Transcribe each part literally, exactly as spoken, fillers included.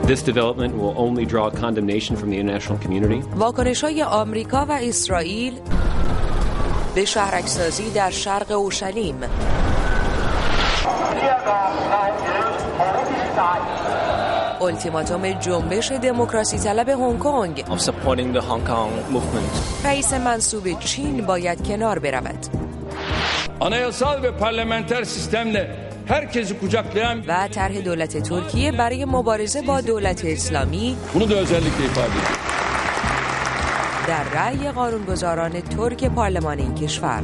This development will only draw condemnation from the international community. واکنش‌های آمریکا و اسرائیل به شهرک‌سازی در شرق اورشلیم. التیماتوم جنبش دموکراسی طلب هنگ کنگ. of supporting the Hong Kong movement. رئیس منصوب چین باید کنار برود. Anayasal ve parlamenter sistemle herkesi kucaklayan و طرح دولت ترکیه برای مبارزه با دولت اسلامی. Bunu da özellikle ifade ediyorum. در رأی قانونگذاران ترک پارلمان این کشور.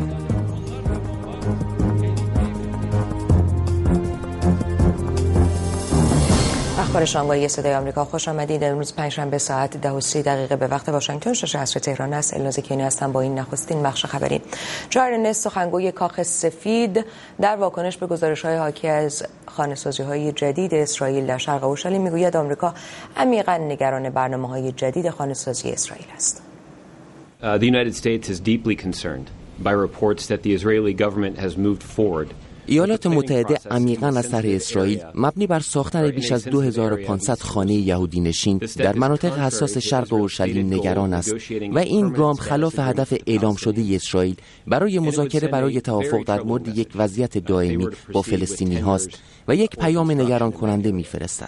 اخبار شنبه صدای آمریکا، خوش آمدید. امروز پنجشنبه ساعت ده و سی دقیقه به وقت واشنگتن، شش عصر تهران است. الناز کینی هستم با این نخستین بخش خبری. جو ارنست، سخنگوی کاخ سفید، در واکنش به گزارش‌های حاکی از خانه‌سازی‌های جدید اسرائیل در شرق اورشلیم میگوید آمریکا عمیقاً نگران برنامه‌های جدید خانه‌سازی اسرائیل است. Uh, the United States is deeply concerned by reports that the Israeli government has moved forward. ایالات متحده عمیقاً از طرح اسرائیل مبنی بر ساختن بیش از دو هزار و پانصد خانه یهودی نشین در مناطق حساس شرق اورشلیم نگران است و این گام خلاف هدف اعلام شده اسرائیل برای مذاکره برای توافق در مورد یک وضعیت دائمی با فلسطینی هاست و یک پیام نگران کننده می‌فرستد.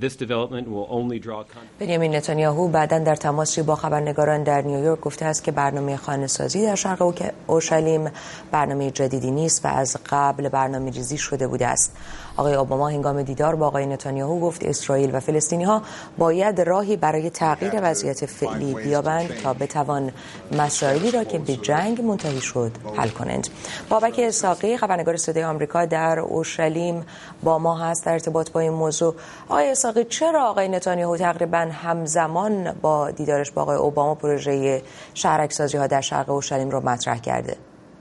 بنیامین نتانیاهو بعداً در تماسی با خبرنگاران در نیویورک گفته است که برنامه خانه‌سازی در شرق اورشلیم برنامه جدیدی نیست و از قبل برنامه‌ریزی شده بوده است. آقای اوباما هنگام دیدار با آقای نتانیاهو گفت اسرائیل و فلسطینی‌ها باید راهی برای تغییر وضعیت فعلی بیابند تا بتوان مسائلی را که به جنگ منتهی شد حل کنند. بابک اسحاقی، خبرنگار صدای آمریکا در اورشلیم، با ما هست در ارتباط با این موضوع. آقای اسحاقی، چرا آقای نتانیاهو تقریباً همزمان با دیدارش با آقای اوباما پروژه شهرک‌سازی‌ها در شرق اورشلیم را مطرح کرده؟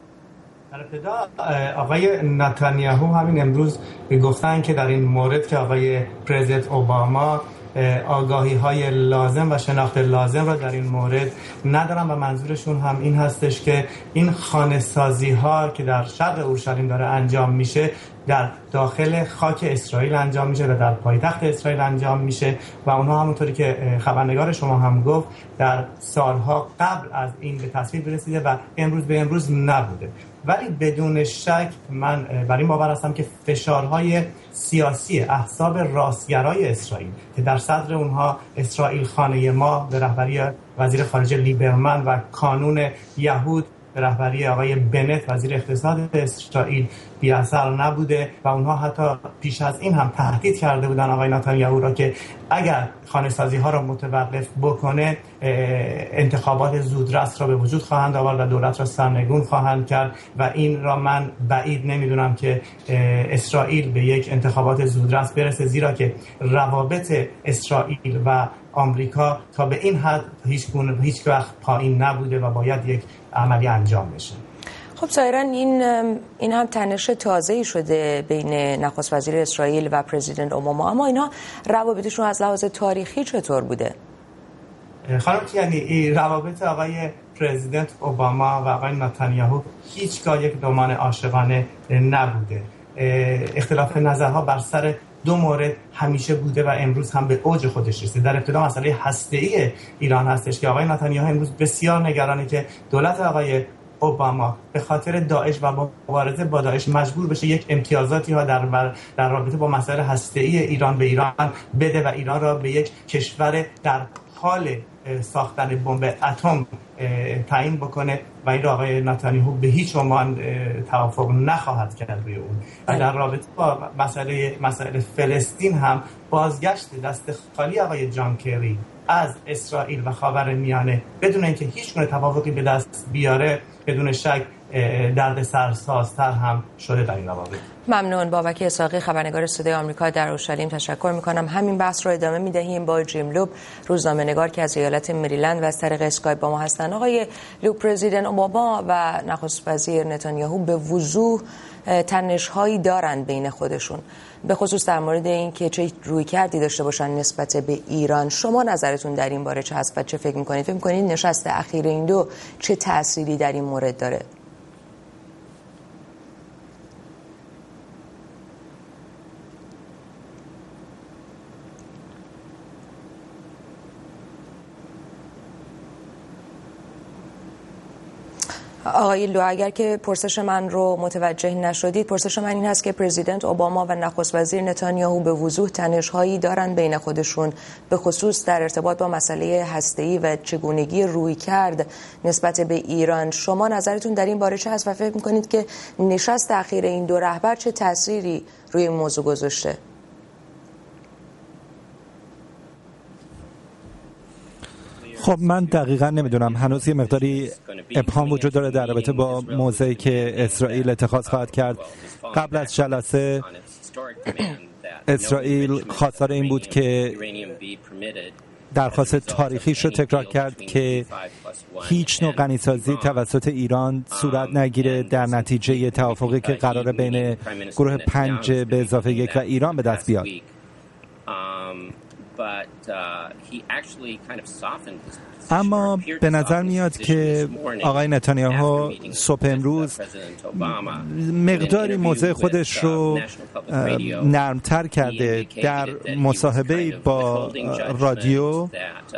در ابتدا آقای نتانیاهو همین امروز گفتن که در این مورد که آقای پرزیدنت اوباما آگاهی های لازم و شناخت لازم را در این مورد ندارن و منظورشون هم این هستش که این خانه سازی ها که در شرق اورشلیم داره انجام میشه در داخل خاک اسرائیل انجام میشه و در پایتخت اسرائیل انجام میشه و اونها همونطوری که خبرنگار شما هم گفت در سالها قبل از این به تصویر برسیده و امروز به امروز نبوده. ولی بدون شک من بر این باور هستم که فشارهای سیاسی احزاب راستگرای اسرائیل که در صدر اونها اسرائیل خانه ما به رهبری وزیر خارجه لیبرمن و کانون یهود به رهبری آقای بنت وزیر اقتصاد اسرائیل بی اثر نبوده و اونها حتی پیش از این هم تهدید کرده بودن آقای نتانیاهو را که اگر خانه سازی ها را متوقف بکنه انتخابات زودرس را به وجود خواهند آورد و دولت را سرنگون خواهند کرد و این را من بعید نمیدونم که اسرائیل به یک انتخابات زودرس برسه، زیرا که روابط اسرائیل و آمریکا تا به این حد هیچ گونه هیچ وقت پایین نبوده و باید یک عملی انجام بشه. خب ظاهراً این این هم تنش تازه‌ای شده بین نخست وزیر اسرائیل و پرزیدنت اوباما، اما اینا روابطشون از لحاظ تاریخی چطور بوده؟ خانم یعنی روابط آقای پرزیدنت اوباما و آقای نتانیاهو هیچگاه یک رمان عاشقانه نبوده. اختلاف نظرها بر سر دو مورد همیشه بوده و امروز هم به اوج خودش رسیده. در ابتدا مسئله هسته‌ای ایران هستش که آقای نتانیاهو امروز بسیار نگرانه که دولت آقای اوباما به خاطر داعش و مبارزه با داعش مجبور بشه یک امتیازاتی ها در در رابطه با مسائل هسته‌ای ایران به ایران بده و ایران را به یک کشور در حال ساختن بمب اتم تعیین بکنه و این را آقای نتانیاهو به هیچ عنوان توافق نخواهد کرد روی اون. و در رابطه با مسئله مسئله فلسطین هم بازگشت دست خالی آقای جان کری از اسرائیل و خاورمیانه بدون اینکه هیچ گونه توافقی به دست بیاره بدون شک درد سرسازتر هم شده در این روابط. ممنون. بابک اسحاقی، خبرنگار صدای آمریکا در اورشلیم، تشکر میکنم. همین بحث رو ادامه میدهیم با جیم لوب، روزنامه‌نگار که از ایالت مریلند و از طریق اسکایپ با ما هستند. آقای لوب، پرزیدنت اوباما و نخست وزیر نتانیاهو به وضوح تنش‌هایی دارند بین خودشون، به خصوص در مورد این که چه رویکردی داشته باشن نسبت به ایران. شما نظرتون در این باره چه هست و چه فکر میکنید؟ فکر میکنید نشست اخیر این دو چه تأثیری در این مورد داره؟ آقای لو، اگر که پرسش من رو متوجه نشدید، پرسش من این هست که پرزیدنت اوباما و نخست وزیر نتانیاهو به وضوح تنش‌هایی دارن بین خودشون، به خصوص در ارتباط با مسئله هسته‌ای و چگونگی رویکرد نسبت به ایران. شما نظرتون در این باره چه هست و فکر می‌کنید که نشست اخیر این دو رهبر چه تأثیری روی این موضوع گذاشته؟ خب من دقیقا نمیدونم، هنوز یه مقداری ابهام وجود داره در رابطه با موضعی که اسرائیل اتخاذ خواهد کرد. قبل از جلسه اسرائیل خواستار این بود که درخواست تاریخیش رو تکرار کرد که هیچ نوع غنیسازی توسط ایران صورت نگیره در نتیجه توافقی که قراره بین گروه پنج به اضافه یک و ایران به دست بیاد. اما به نظر میاد که آقای نتانیاهو صبح امروز مقداری موضع خودش رو نرمتر کرده. در مصاحبه با رادیو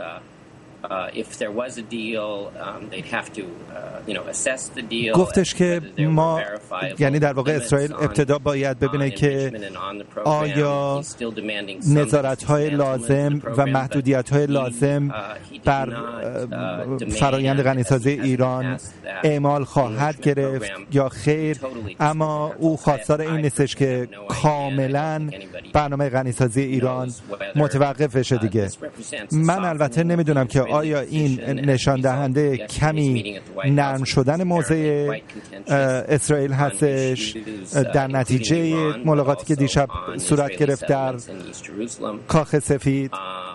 گفتش که ما، یعنی در واقع اسرائیل ابتدا باید ببینه که آیا نظارت‌های لازم و محدودیت‌های لازم بر فرایند غنیسازی ایران اعمال خواهد گرفت یا خیر. اما او خواستار این نیستش که کاملا برنامه غنیسازی ایران متوقف بشه دیگه. من البته نمیدونم که آیا این نشان دهنده کمی نرم شدن موضع اسرائیل هستش در نتیجه ملاقاتی که دیشب صورت گرفت در کاخ سفید،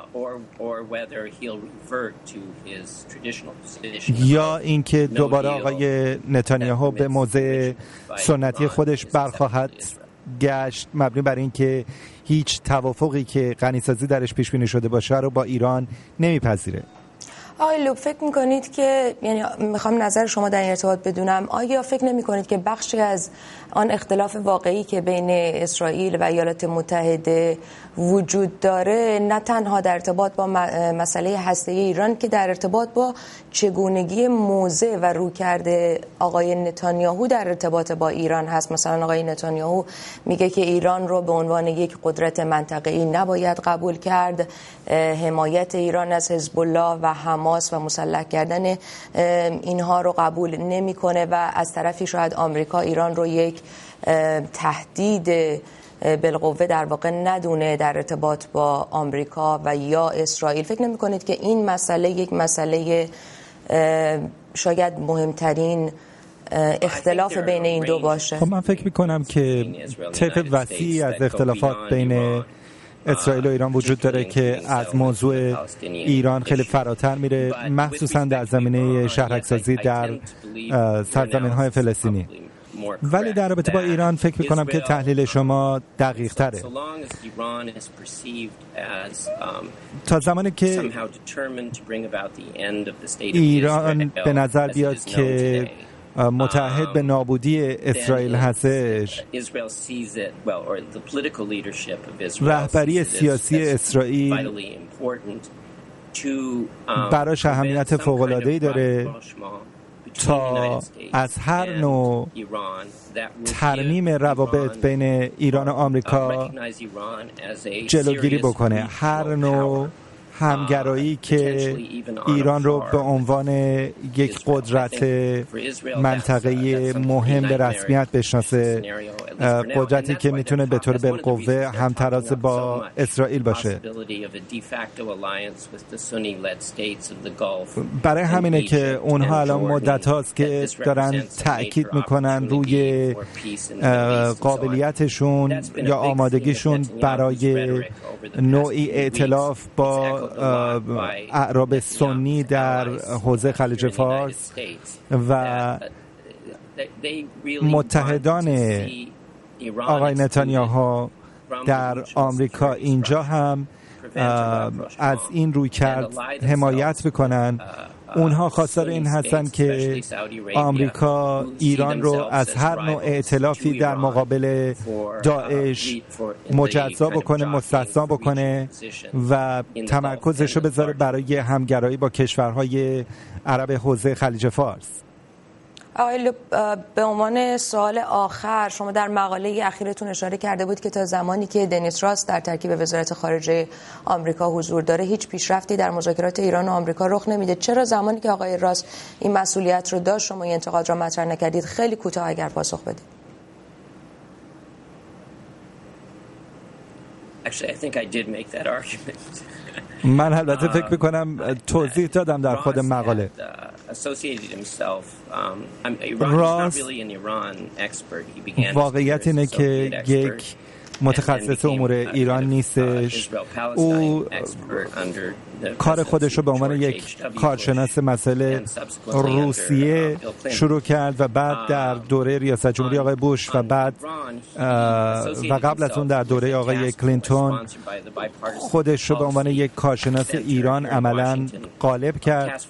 یا اینکه دوباره آقای نتانیاهو به موضع سنتی خودش برخواهد گشت، مبنی بر اینکه هیچ توافقی که غنیسازی درش پیش بینی شده باشه رو با ایران نمیپذیره. آقای لوب، فکر میکنید که، یعنی میخوام نظر شما در این ارتباط بدونم، آیا فکر نمیکنید که بخشی از آن اختلاف واقعی که بین اسرائیل و ایالات متحده وجود داره نه تنها در ارتباط با مسئله هسته‌ای ایران که در ارتباط با چگونگی موضع و رویکرد آقای نتانیاهو در ارتباط با ایران هست؟ مثلا آقای نتانیاهو میگه که ایران رو به عنوان یک قدرت منطقه‌ای نباید قبول کرد، حمایت ایران از حزب الله و حماس و مسلح کردن اینها رو قبول نمیکنه و از طرفی شاید آمریکا ایران رو یک تهدید بالقوه در واقع ندونه در ارتباط با آمریکا و یا اسرائیل. فکر نمی کنید که این مسئله یک مسئله شاید مهمترین اختلاف بین این دو باشه؟ خب من فکر می کنم که طیف وسیعی از اختلافات بین اسرائیل و ایران وجود داره که از موضوع ایران خیلی فراتر میره، مخصوصا در زمینه شهرک‌سازی در سرزمین‌های فلسطینی. ولی در رابطه با ایران فکر می‌کنم که تحلیل شما دقیق تره. تا زمانی که ایران به نظر بیاد که متعهد به نابودی اسرائیل هستش، رهبری سیاسی اسرائیل براش اهمیت فوق‌العاده‌ای داره تا از هر نوع ترمیم روابط بین ایران و آمریکا جلوگیری بکنه. هر نوع همگرایی که ایران رو به عنوان یک قدرت منطقه‌ای مهم به رسمیت بشناسه، قدرتی که میتونه به طور بالقوه همتراز با اسرائیل باشه. برای همینه که اونها الان مدت هاست که دارن تأکید میکنن روی قابلیتشون یا آمادگیشون برای نوعی ائتلاف با اعراب سنی در حوزه خلیج فارس و متحدان آقای نتانیاهو در آمریکا اینجا هم از این رویکرد حمایت بکنن. اونها خواستار این هستن که آمریکا ایران رو از هر نوع ائتلافی در مقابل داعش مجزا بکنه، مستثنا بکنه و تمرکزش رو بذاره برای همگرایی با کشورهای عرب حوزه خلیج فارس. آقای به عنوان سوال آخر، شما در مقاله اخیرتون اشاره کرده بود که تا زمانی که دنیس راس در ترکیب وزارت خارجه آمریکا حضور داره هیچ پیشرفتی در مذاکرات ایران و آمریکا رخ نمیده. چرا زمانی که آقای راس این مسئولیت رو داشت شما این انتقاد را مطرح نکردید؟ خیلی کوتاه اگر پاسخ بدید. Actually, I think I did make that argument. من البته فکر میکنم توضیح دادم در خود مقاله. راس واقعیت اینه که یک متخصص امور ایران نیستش. او کار خودش رو به عنوان یک کارشناس مسائل روسیه شروع کرد و بعد در دوره ریاست جمهوری آقای بوش و بعد و قبل از اون در دوره آقای کلینتون خودش رو به عنوان یک کارشناس ایران عملاً غالب کرد.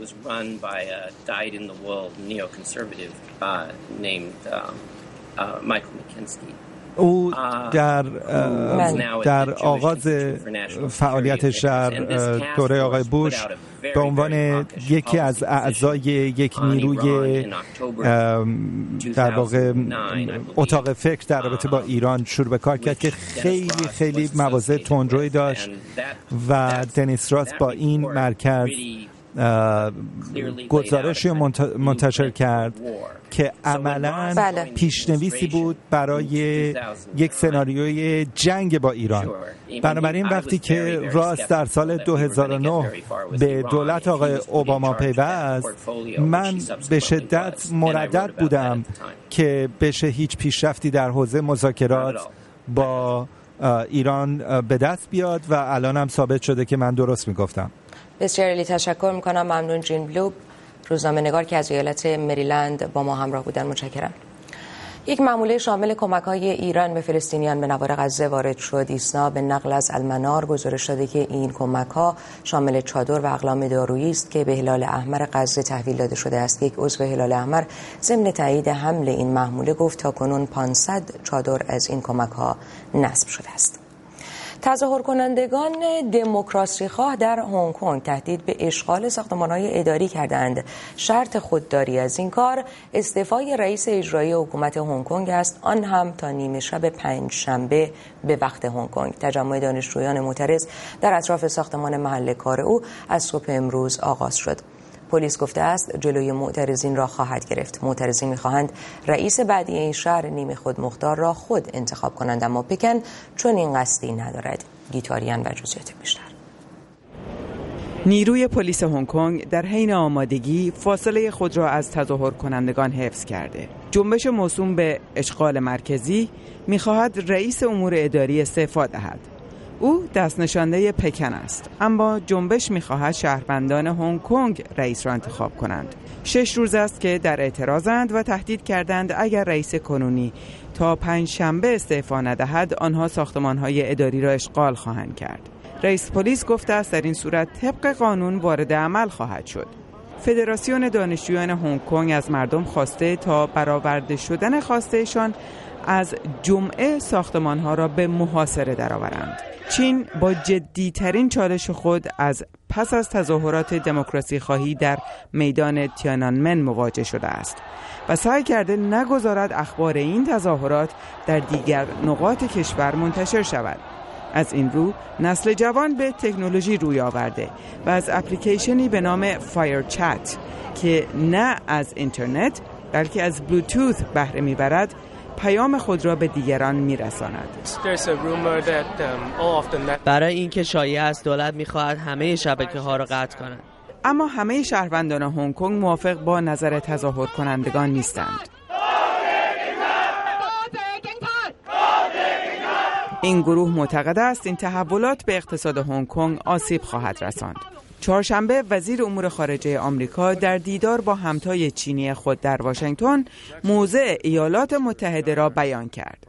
او در در آغاز فعالیتش در دوره آقای بوش به عنوان یکی از اعضای یک نیروی در واقع اتاق فکر در رابطه با ایران شروع به کار کرد که خیلی خیلی مواضع تندرویی داشت و دنیس راس با این مرکز گزارشی منتشر کرد که عملاً بله. پیشنویسی بود برای یک سناریوی جنگ با ایران. بنابراین وقتی که راس در سال دو هزار و نه به دولت آقای اوباما پیوست، من به شدت مردد بودم که بشه هیچ پیشرفتی در حوزه مذاکرات با ایران به دست بیاد و الان هم ثابت شده که من درست میگفتم. بسیار عالی، تشکر میکنم. ممنون. جین بلوب، روزنامه نگار که از ایالت مریلند با ما همراه بودن، متشکرم. یک ماموله شامل کمک‌های ایران به فلسطینیان به نوار غزه وارد شد. ایسنا به نقل از المنار گزارش داده که این کمک‌ها شامل چادر و اقلام دارویی است که به هلال احمر غزه تحویل داده شده است. یک عضو هلال احمر ضمن تایید حمل این ماموله گفت تاکنون پانصد چادر از این کمک‌ها نصب شده است. تظاهر کنندگان دموکراسی خواه در هنگ کنگ تهدید به اشغال ساختمان‌های اداری کردند. شرط خودداری از این کار استعفای رئیس اجرایی حکومت هنگ کنگ است، آن هم تا نیمه شب پنج شنبه به وقت هنگ کنگ. تجمع دانشجویان معترض در اطراف ساختمان محل کار او از صبح امروز آغاز شد. پلیس گفته است جلوی معترضین را خواهد گرفت. معترضین می‌خواهند رئیس بعدی این شهر نیمه خود مختار را خود انتخاب کنند، اما پکن چون این قصدی ندارد. گیتاریان و جزئیات بیشتر. نیروی پلیس هنگ کنگ در حین آمادگی فاصله خود را از تظاهر کنندگان حفظ کرده. جنبش موسوم به اشغال مرکزی می‌خواهد رئیس امور اداری استعفا دهد. او دست نشانده پکن است، اما جنبش می‌خواهد شهروندان هنگ کنگ رئیس را انتخاب کنند. شش روز است که در اعتراضند و تهدید کردند اگر رئیس کنونی تا پنج شنبه استعفا ندهد آنها ساختمان‌های اداری را اشغال خواهند کرد. رئیس پلیس گفته است در این صورت طبق قانون وارد عمل خواهد شد. فدراسیون دانشجویان هنگ کنگ از مردم خواسته تا برآورده شدن خواستهشان از جمعه ساختمان‌ها را به محاصره درآورند. چین با جدی‌ترین چالش خود از پس از تظاهرات دموکراسی خواهی در میدان تیانانمن مواجه شده است و سعی کرده نگذارد اخبار این تظاهرات در دیگر نقاط کشور منتشر شود. از این رو نسل جوان به تکنولوژی روی آورده و از اپلیکیشنی به نام فایر چت که نه از اینترنت بلکه از بلوتوث بهره میبرد پیام خود را به دیگران میرساند. برای اینکه شایعه است دولت میخواهد همه شبکه‌ها را قطع کند. اما همه شهروندان هنگ کنگ موافق با نظر تظاهر کنندگان نیستند. این گروه معتقد است این تحولات به اقتصاد هنگ کنگ آسیب خواهد رساند. چهارشنبه وزیر امور خارجه آمریکا در دیدار با همتای چینی خود در واشنگتن موضع ایالات متحده را بیان کرد.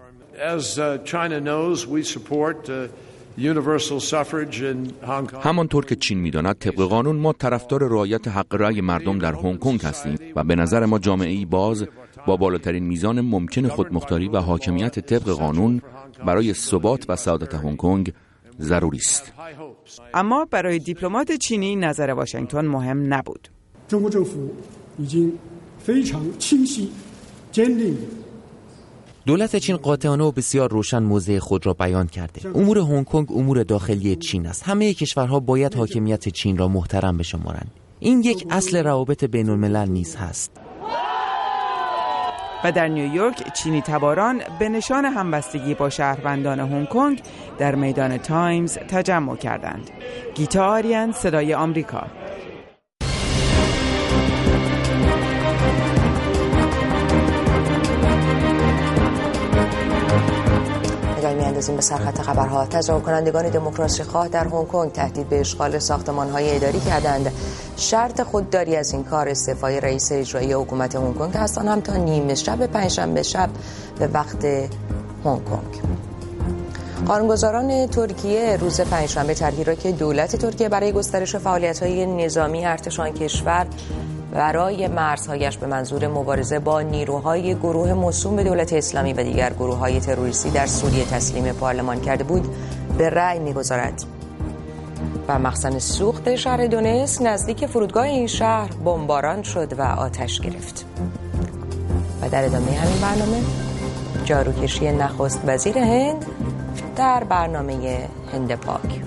همانطور که چین می‌داند طبق قانون ما طرفدار رعایت حق رأی مردم در هنگ کنگ هستیم و به نظر ما جامعه‌ای باز با بالاترین میزان ممکن خودمختاری و حاکمیت طبق قانون برای ثبات و سعادت هنگ کنگ ضروری است. اما برای دیپلمات چینی نظر واشنگتن مهم نبود. دولت چین قاطعانه و بسیار روشن موضع خود را بیان کرده. امور هنگ کنگ امور داخلی چین است. همه کشورها باید حاکمیت چین را محترم بشمارند. این یک اصل روابط بین الملل نیز هست. و در نیویورک چینی تباران به نشان همبستگی با شهروندان هنگ کنگ در میدان تایمز تجمع کردند. گیتا آریان، صدای آمریکا. می‌اندازیم به سرخط خبرها. تظاهر کنندگان دموکراسی خواه در هنگ کنگ تهدید به اشغال ساختمان‌های اداری کردند. شرط خودداری از این کار استعفای رئیس اجرایی حکومت هنگ کنگ است، آن هم تا نیمه شب پنجشنبه شب به وقت هنگ کنگ. قانونگذاران ترکیه روز پنجشنبه طرحی را که دولت ترکیه برای گسترش فعالیت‌های نظامی ارتش آن کشور برای مرزهایش به منظور مبارزه با نیروهای گروه موسوم به دولت اسلامی و دیگر گروه‌های تروریستی در سوریه تسلیم پارلمان کرده بود به رأی می‌گذارد. و مخزن سوخت شهر دونسک نزدیک فرودگاه این شهر بمباران شد و آتش گرفت. و در ادامه همین برنامه جاروکشی نخست وزیر هند در برنامه هند پاک.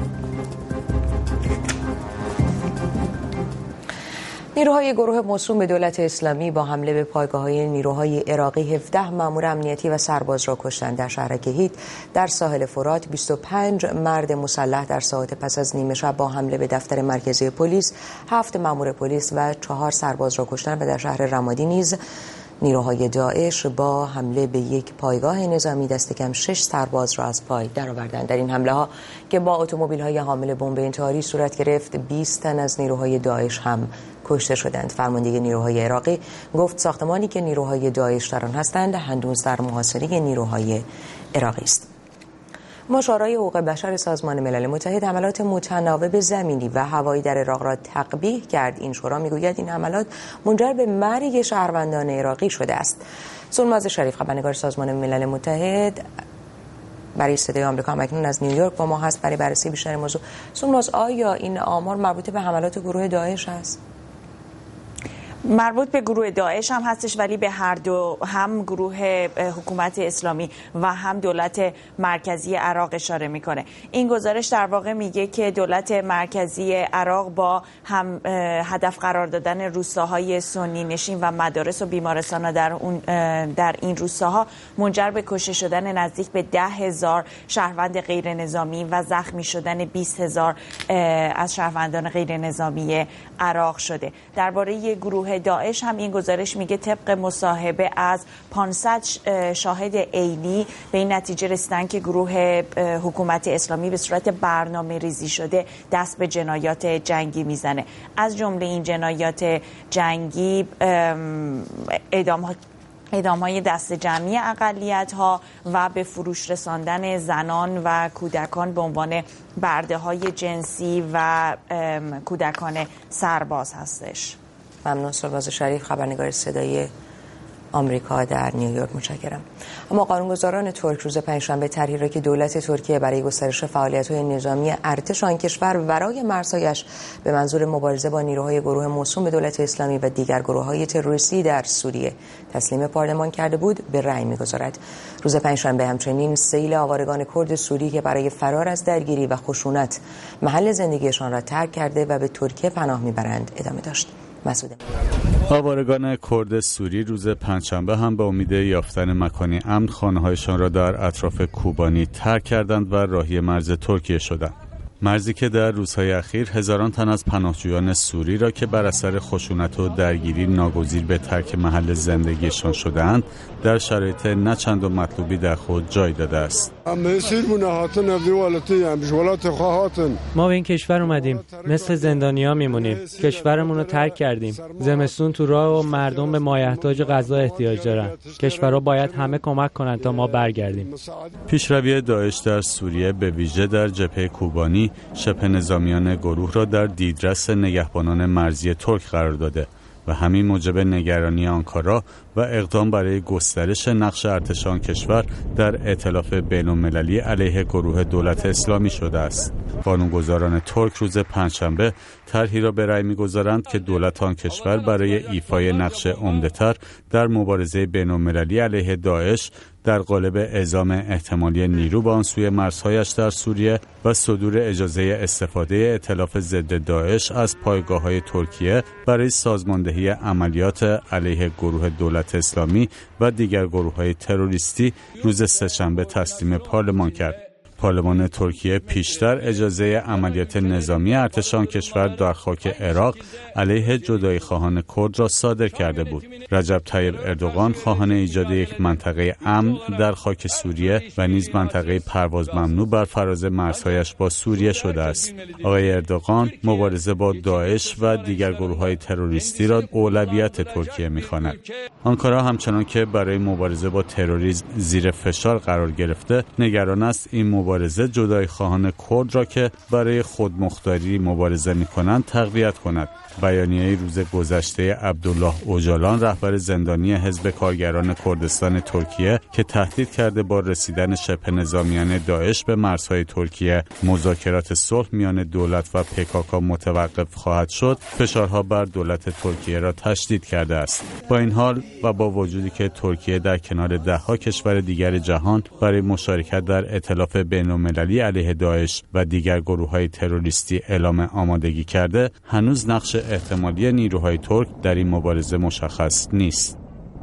نیروهای گروه موسوم به دولت اسلامی با حمله به پایگاه‌های نیروهای عراقی هفده مأمور امنیتی و سرباز را کشتند. در شهر کهیت در ساحل فرات بیست و پنج مرد مسلح در ساعات پس از نیمه شب با حمله به دفتر مرکزی پلیس هفت مأمور پلیس و چهار سرباز را کشتند و در شهر رمادی نیز نیروهای داعش با حمله به یک پایگاه نظامی دست کم شش سرباز را از پای درآوردند. در این حمله ها که با اتومبیل‌های حامل بمب انتحاری صورت گرفت، بیست تن از نیروهای داعش هم کشته شدند. فرمانده نیروهای عراقی گفت ساختمانی که نیروهای داعش در آن هستند هنوز در محاصره نیروهای عراقی است. مشاورای حقوق بشر سازمان ملل متحد حملات متناوب زمینی و هوایی در عراق را تقبیح کرد. این شورا میگوید این حملات منجر به مرگ شهروندان عراقی شده است. سلماز شریف، خبرنگار سازمان ملل متحد برای صدای آمریکا، اکنون از نیویورک با ما هست برای بررسی بیشتر موضوع. سلماز، آیا این آمار مربوط به حملات گروه داعش است؟ مربوط به گروه داعش هم هستش، ولی به هر دو، هم گروه حکومت اسلامی و هم دولت مرکزی عراق اشاره میکنه. این گزارش در واقع میگه که دولت مرکزی عراق با هم هدف قرار دادن روستاهای سنی نشین و مدارس و بیمارستان در اون در این روستاها منجر به کشته شدن نزدیک به ده هزار شهروند غیر نظامی و زخمی شدن بیست هزار از شهروندان غیر نظامی عراق شده. درباره گروه داعش هم این گزارش میگه طبق مصاحبه از پانصد شاهد عینی به این نتیجه رسیدن که گروه حکومت اسلامی به صورت برنامه ریزی شده دست به جنایات جنگی میزنه. از جمله این جنایات جنگی اعدام اعدام‌های دست جمعی اقلیت‌ها و به فروش رساندن زنان و کودکان به عنوان برده‌های جنسی و کودکان سرباز هستش. ممنون. سلماز شریف، خبرنگار صدای آمریکا در نیویورک، متشکرم. اما قانونگذاران ترک روز پنجشنبه طرحی را که دولت ترکیه برای گسترش فعالیت‌های نظامی ارتش آن کشور ورای مرزهایش به منظور مبارزه با نیروهای گروه موسوم به دولت اسلامی و دیگر گروه‌های تروریستی در سوریه تسلیم پارلمان کرده بود به رأی می‌گذارد. روز پنجشنبه همچنین سیل آوارگان کرد سوری که برای فرار از درگیری و خشونت محل زندگیشان را ترک کرده و به ترکیه پناه می‌برند ادامه داشت. مسعود آوارگان کرد سوری روز پنجشنبه هم به امید یافتن مکانی امن خانه‌هایشان را در اطراف کوبانی ترک کردند و راهی مرز ترکیه شدند. مرزی که در روزهای اخیر هزاران تن از پناهجویان سوری را که بر اثر خشونت و درگیری ناگزیر به ترک محل زندگیشان شدند در شرایط نچند و مطلوبی در خود جای داده است. ما به این کشور اومدیم، مثل زندانیا میمونیم. کشورمون رو ترک کردیم. زمستون تو راه و مردم به مایحتاج غذا احتیاج دارن. کشورها باید همه کمک کنن تا ما برگردیم. پیشروی داعش در سوریه به ویژه در جبهه کوبانی شبه نظامیان گروه را در دیدرس نگهبانان مرزی ترک قرار داده. و همین موجب نگرانی آنکارا و اقدام برای گسترش نقش ارتش آن کشور در ائتلاف بین‌المللی علیه گروه دولت اسلامی شده است. قانونگذاران ترک روز پنجشنبه طرحی را به رأی می‌گذارند که دولت آن کشور برای ایفای نقش عمده‌تر در مبارزه بین‌المللی علیه داعش در قالب اعزام احتمالی نیرو به آن سوی مرزهایش در سوریه و صدور اجازه استفاده ائتلاف ضد داعش از پایگاه‌های ترکیه برای سازماندهی عملیات علیه گروه دولت اسلامی و دیگر گروه‌های تروریستی روز سه‌شنبه تسلیم پارلمان کرد. پارلمان ترکیه پیشتر اجازه عملیات نظامی ارتش آن کشور در خاک عراق علیه جدایی خواهان کرد را صادر کرده بود. رجب طیب اردوغان خواهان ایجاد یک منطقه امن در خاک سوریه و نیز منطقه پرواز ممنوع بر فراز مرزهایش با سوریه شده است. آقای اردوغان مبارزه با داعش و دیگر گروه‌های تروریستی را اولویت ترکیه می‌خواند. آنکارا همچنان که برای مبارزه با تروریسم زیر فشار قرار گرفته، نگران است این مبارزه جدای خواهان کرد را که برای خودمختاری مبارزه می‌کنند تقویت کند. بیانیه روز گذشته عبدالله اوجالان رهبر زندانی حزب کارگران کردستان ترکیه که تهدید کرده با رسیدن شبه نظامیان داعش به مرزهای ترکیه مذاکرات صلح میان دولت و پکاکا متوقف خواهد شد، فشارها بر دولت ترکیه را تشدید کرده است. با این حال و با وجودی که ترکیه در کنار ده‌ها کشور دیگر جهان برای مشارکت در ائتلاف بین‌المللی علیه داعش و دیگر گروه‌های تروریستی اعلام آمادگی کرده، هنوز نقش احتمالی نیروهای ترک در این مبارزه مشخص نیست.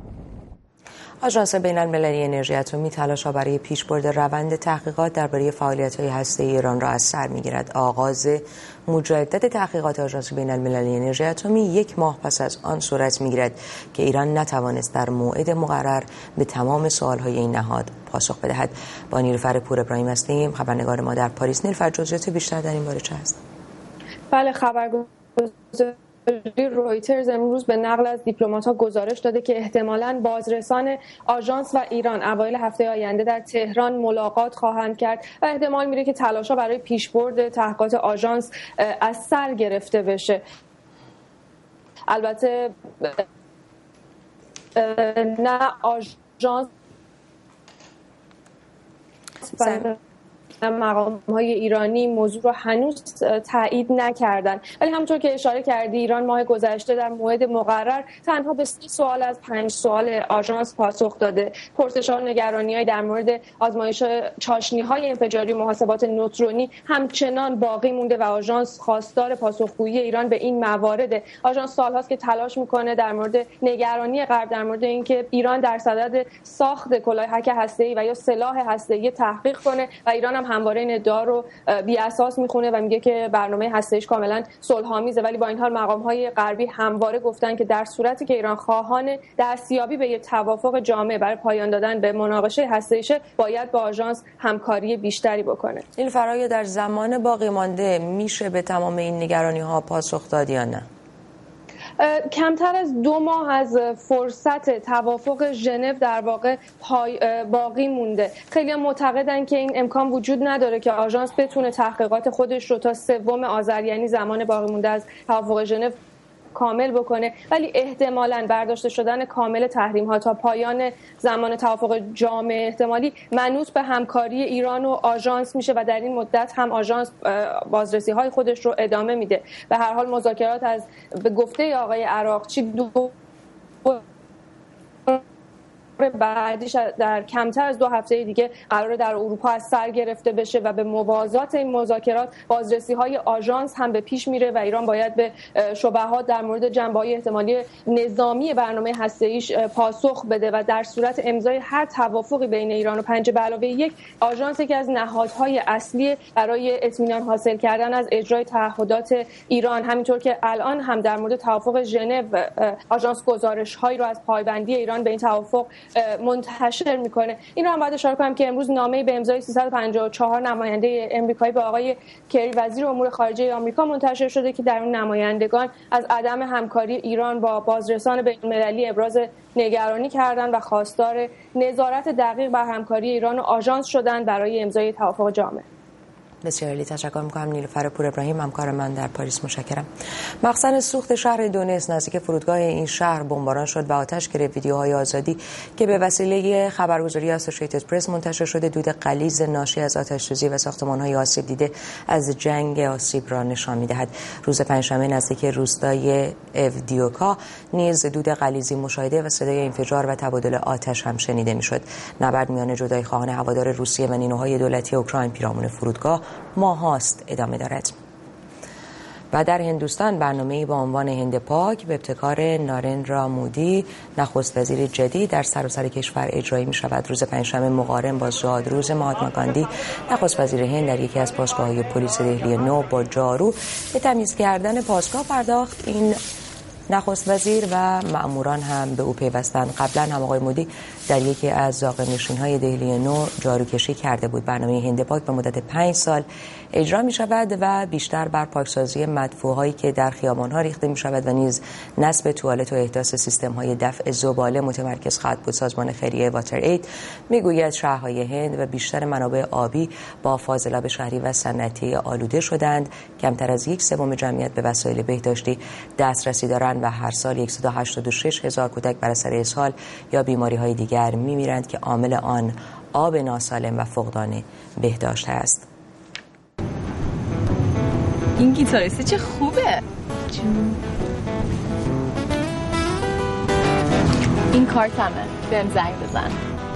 آژانس بین‌المللی انرژی اتمی تلاش‌ها برای پیشبرد روند تحقیقات درباره فعالیت‌های هسته‌ای ایران را از سر می‌گیرد. آغاز مجدد تحقیقات آژانس بین‌المللی انرژی اتمی یک ماه پس از آن صورت می‌گیرد که ایران نتوانست در موعد مقرر به تمام سوال‌های این نهاد پاسخ بدهد. با نیلوفر پور ابراهیم هستیم، خبرنگار ما در پاریس. نیلوفر، جزئیات بیشتر در این باره چه است؟ بله، خبرگزاری رویترز امروز به نقل از دیپلمات‌ها گزارش داده که احتمالاً بازرسان آژانس و ایران اوایل هفته آینده در تهران ملاقات خواهند کرد و احتمال میره که تلاش‌ها برای پیشبرد تحقیقات آژانس از سر گرفته بشه. البته نه آژانس مقام‌های ایرانی موضوع رو هنوز تایید نکردن، ولی همونطور که اشاره کردی ایران ماه گذشته در موعد مقرر تنها به سی سوال از پنج سوال آژانس پاسخ داده. پرسش‌ها و نگرانی‌های در مورد آزمایش چاشنی‌های انفجاری محاسبات نوترونی همچنان باقی مونده و آژانس خواستار پاسخگویی ایران به این موارد. آژانس سال‌هاست که تلاش می‌کنه در مورد نگرانی غرب در مورد اینکه ایران در صدد ساخت کلاهک هسته‌ای و یا سلاح هسته‌ای تحقیق کنه و ایران هم همواره این ادعا رو بی اساس میخونه و میگه که برنامه هسته‌ایش کاملا صلح‌آمیزه، ولی با این حال مقام‌های غربی همواره گفتن که در صورتی که ایران خواهان دستیابی به یک توافق جامع برای پایان دادن به مناقشه هسته‌ایش باید با آژانس همکاری بیشتری بکنه. این فرآیند در زمان باقی مانده میشه به تمام این نگرانی‌ها پاسخ داد یا نه؟ کمتر از دو ماه از فرصت توافق ژنو در واقع باقی مونده. خیلی معتقدن که این امکان وجود نداره که آژانس بتونه تحقیقات خودش رو تا سوم آذر، یعنی زمان باقی مونده از توافق ژنو، کامل بکنه، ولی احتمالاً برداشته شدن کامل تحریم ها تا پایان زمان توافق جامع احتمالی منوط به همکاری ایران و آژانس میشه و در این مدت هم آژانس بازرسی های خودش رو ادامه میده. به هر حال مذاکرات از به گفته آقای عراقچی دو بعدیش در کمتر از دو هفته دیگه قراره در اروپا از سر گرفته بشه و به موازات این مذاکرات بازرسی‌های آژانس هم به پیش میره و ایران باید به شبهات در مورد جنبه‌های احتمالی نظامی برنامه هسته‌ایش پاسخ بده و در صورت امضای هر توافقی بین ایران و پنج به علاوه یک، آژانس یکی از نهادهای اصلی برای اطمینان حاصل کردن از اجرای تعهدات ایران، همینطور که الان هم در مورد توافق ژنو آژانس گزارش‌هایی رو از پایبندی ایران به این توافق منتشر میکنه. این رو هم باید اشاره کنم که امروز نامه‌ای به امضای سیصد و پنجاه و چهار نماینده امریکایی به آقای کری وزیر امور خارجه آمریکا منتشر شده که در اون نمایندگان از عدم همکاری ایران با بازرسان بین‌المللی ابراز نگرانی کردند و خواستار نظارت دقیق بر همکاری ایران و آژانس شدند برای امضای توافق جامع. بسیار عالی، تشکر می‌کنم. نیلوفر پور ابراهیم، همکار من در پاریس، متشکرم. مخزن سوخت شهر دونیس نزدیک فرودگاه این شهر بمباران شد و آتش گرفت. ویدیوهای آزادی که به وسیله خبرگزاری اسوسییتد پرس منتشر شده دود غلیظ ناشی از آتش‌سوزی و ساختمان‌های آسیب دیده از جنگ آسیب را نشان می‌دهد. روز پنجشنبه نزدیک روستای اودیوکا نیز دود غلیظی مشاهده و صدای انفجار و تبادل آتش هم شنیده می‌شد. نبرد میان جدای خواهان هوادار روسیه و نیروهای دولتی اوکراین پیرامون فرودگاه ماهاست ادامه دارد. و در هندوستان برنامه‌ای با عنوان هند پاک به ابتکار نارندرا مودی نخست وزیر جدید در سراسر کشور اجرایی می شود. روز پنجشنبه مقارن با زادروز مهاتما گاندی نخست وزیر هند در یکی از پاسگاه‌های پلیس دهلی نو با جارو به تمیز کردن پاسگاه پرداخت. این نخست وزیر و مأموران هم به او پیوستند. قبلا هم آقای مودی در یکی از زاغه‌نشین‌های دهلی نو جاروکشی کرده بود. برنامه هند پاک به مدت پنج سال اجرا می شود و بیشتر بر پاکسازی مدفوعهایی که در خیابان‌ها ریخته می شود و نیز نصب توالت و احداث سیستم‌های دفع زباله متمرکز خواهد بود. سازمان خیریه واتر اید میگوید شهرهای هند و بیشتر منابع آبی با فاضلاب شهری و صنعتی آلوده شدند. کمتر از یک سوم جمعیت به وسایل بهداشتی دسترسی دارند و هر سال صد و هشتاد و شش هزار کودک بر اثر اسهال یا بیماری‌های دیگر می‌میرند که عامل آن آب ناسالم و فقدان بهداشت است. این گیتاریست چه خوبه. این کارتمه، بهم زنگ بزن.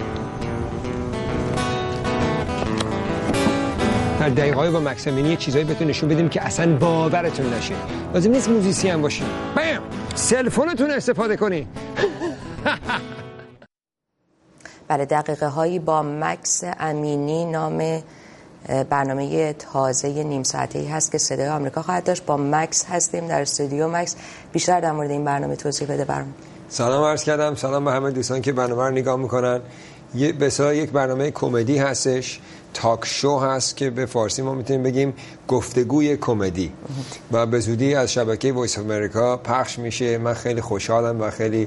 در دقیقه‌های با مکس امینی یه چیزایی بهتون نشون بدیم که اصلا باورتون نشه. لازم نیست موزیسین باشین. بام! سلفونتون استفاده کنین. بله، دقیقه هایی با مکس امینی نام برنامه تازه نیم ساعته‌ای هست که صدای آمریکا خواهد داشت. با مکس هستیم در استودیو. مکس، بیشتر در مورد این برنامه توضیح بده برام. سلام عرض کردم. سلام به همه دوستان که برنامه رو نگاه میکنن. یه بسیار یک برنامه کمدی هستش، تاک شو هست که به فارسی ما میتونیم بگیم گفتگوی کمدی و به زودی از شبکه وایس آف امریکا پخش میشه. من خیلی خوشحالم و خیلی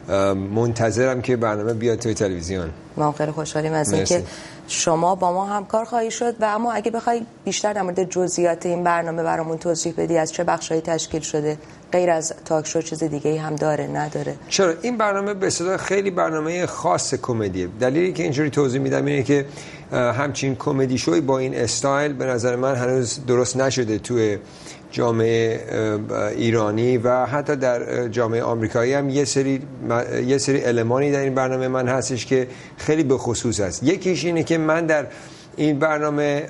منتظرم که برنامه بیاد توی تلویزیون. ما خیلی خوشحالیم از اینکه شما با ما همکار خواهی شد. و اما اگه بخوای بیشتر در مورد جزئیات این برنامه برامون توضیح بدی، از چه بخشایی تشکیل شده؟ غیر از تاک شو چیز دیگه‌ای هم داره نداره؟ چرا این برنامه به اصطلاح خیلی برنامه خاص کمدیه. دلیلی که اینجوری توضیح میدم اینه که همچین کمدی شوی با این استایل به نظر من هنوز درست نشده توی جامعه ایرانی و حتی در جامعه آمریکایی هم یه سری یه سری المانی در این برنامه من هستش که خیلی به خصوص است. یکیش اینه که من در این برنامه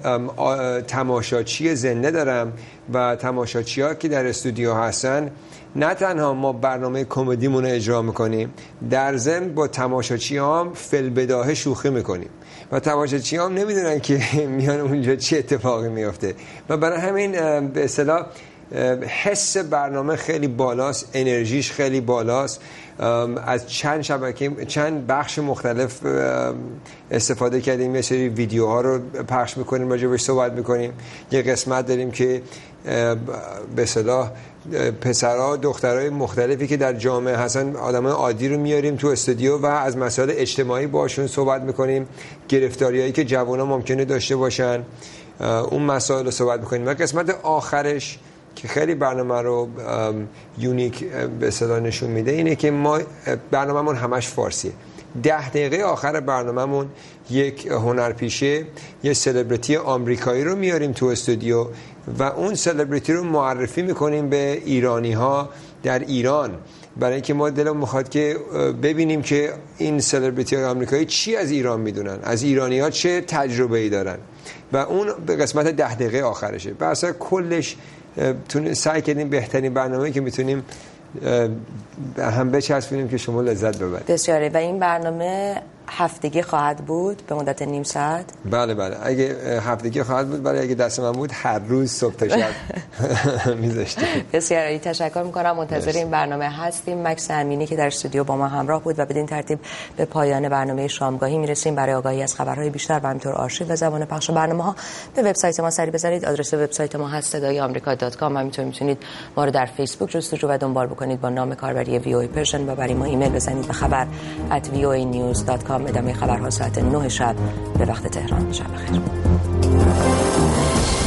تماشاچی زنده دارم و تماشاچی‌ها که در استودیو هستن نه تنها ما برنامه کمدیمون رو اجرا میکنیم، در ضمن با تماشاچی‌ها هم فی‌البداهه شوخی میکنیم و تماشاچی‌ها هم نمیدونن که میان اونجا چه اتفاقی میفته و برای همین به اصطلاح حس برنامه خیلی بالاست، انرژیش خیلی بالاست. از چند شبکه چند بخش مختلف استفاده کردیم. یه سری ویدیوها رو پخش میکنیم، راجعش صحبت میکنیم. یه قسمت داریم که به اصطلاح پسرها دخترای مختلفی که در جامعه هستن، آدمای عادی رو میاریم تو استودیو و از مسائل اجتماعی باشون صحبت میکنیم. گرفتاریایی که جوونا ممکنه داشته باشن اون مسائل رو صحبت میکنیم. و قسمت آخرش که خیلی برنامه رو یونیک به اصطلاح نشون میده اینه که ما برنامه‌مون همش فارسیه. ده دقیقه آخر برنامه‌مون یک هنرپیشه، یه سلبریتی آمریکایی رو میاریم تو استودیو و اون سلبریتی رو معرفی میکنیم به ایرانی‌ها در ایران، برای اینکه ما دلمون میخواد که ببینیم که این سلبریتی های آمریکایی چی از ایران میدونن، از ایرانی‌ها چه تجربه‌ای دارن و اون به قسمت ده دقیقه آخرشه. به اصلا کلش سعی کردیم بهترین برنامه‌ای که میتونیم هم بچسبونیم که شما لذت ببرید. بسیاره. و این برنامه هفتگی خواهد بود به مدت نیم ساعت؟ بله بله، اگه هفتگی خواهد بود، برای اگه دست من بود هر روز صبح تا شب میذاشتیم. بسیار تشکر میکنم. منتظر این برنامه هستیم. مکس امینی که در استودیو با ما همراه بود و بدین ترتیب به پایان برنامه شامگاهی میرسیم. برای آگاهی از خبرهای بیشتر و همینطور آرشیو و زبان پخش برنامه‌ها به وبسایت ما سری بزنید. آدرس وبسایت ما هست صدای آمریکا دات کام. همینطور میتونید ما رو در فیسبوک جستجو و دنبال بکنید با نام کاربری وی او ای پرشن و برای ما ایمیل بزنید به خبر ات وی او ای نیوز دات کام. ادامه خبرها ساعت نه شب به وقت تهران. شب بخیر.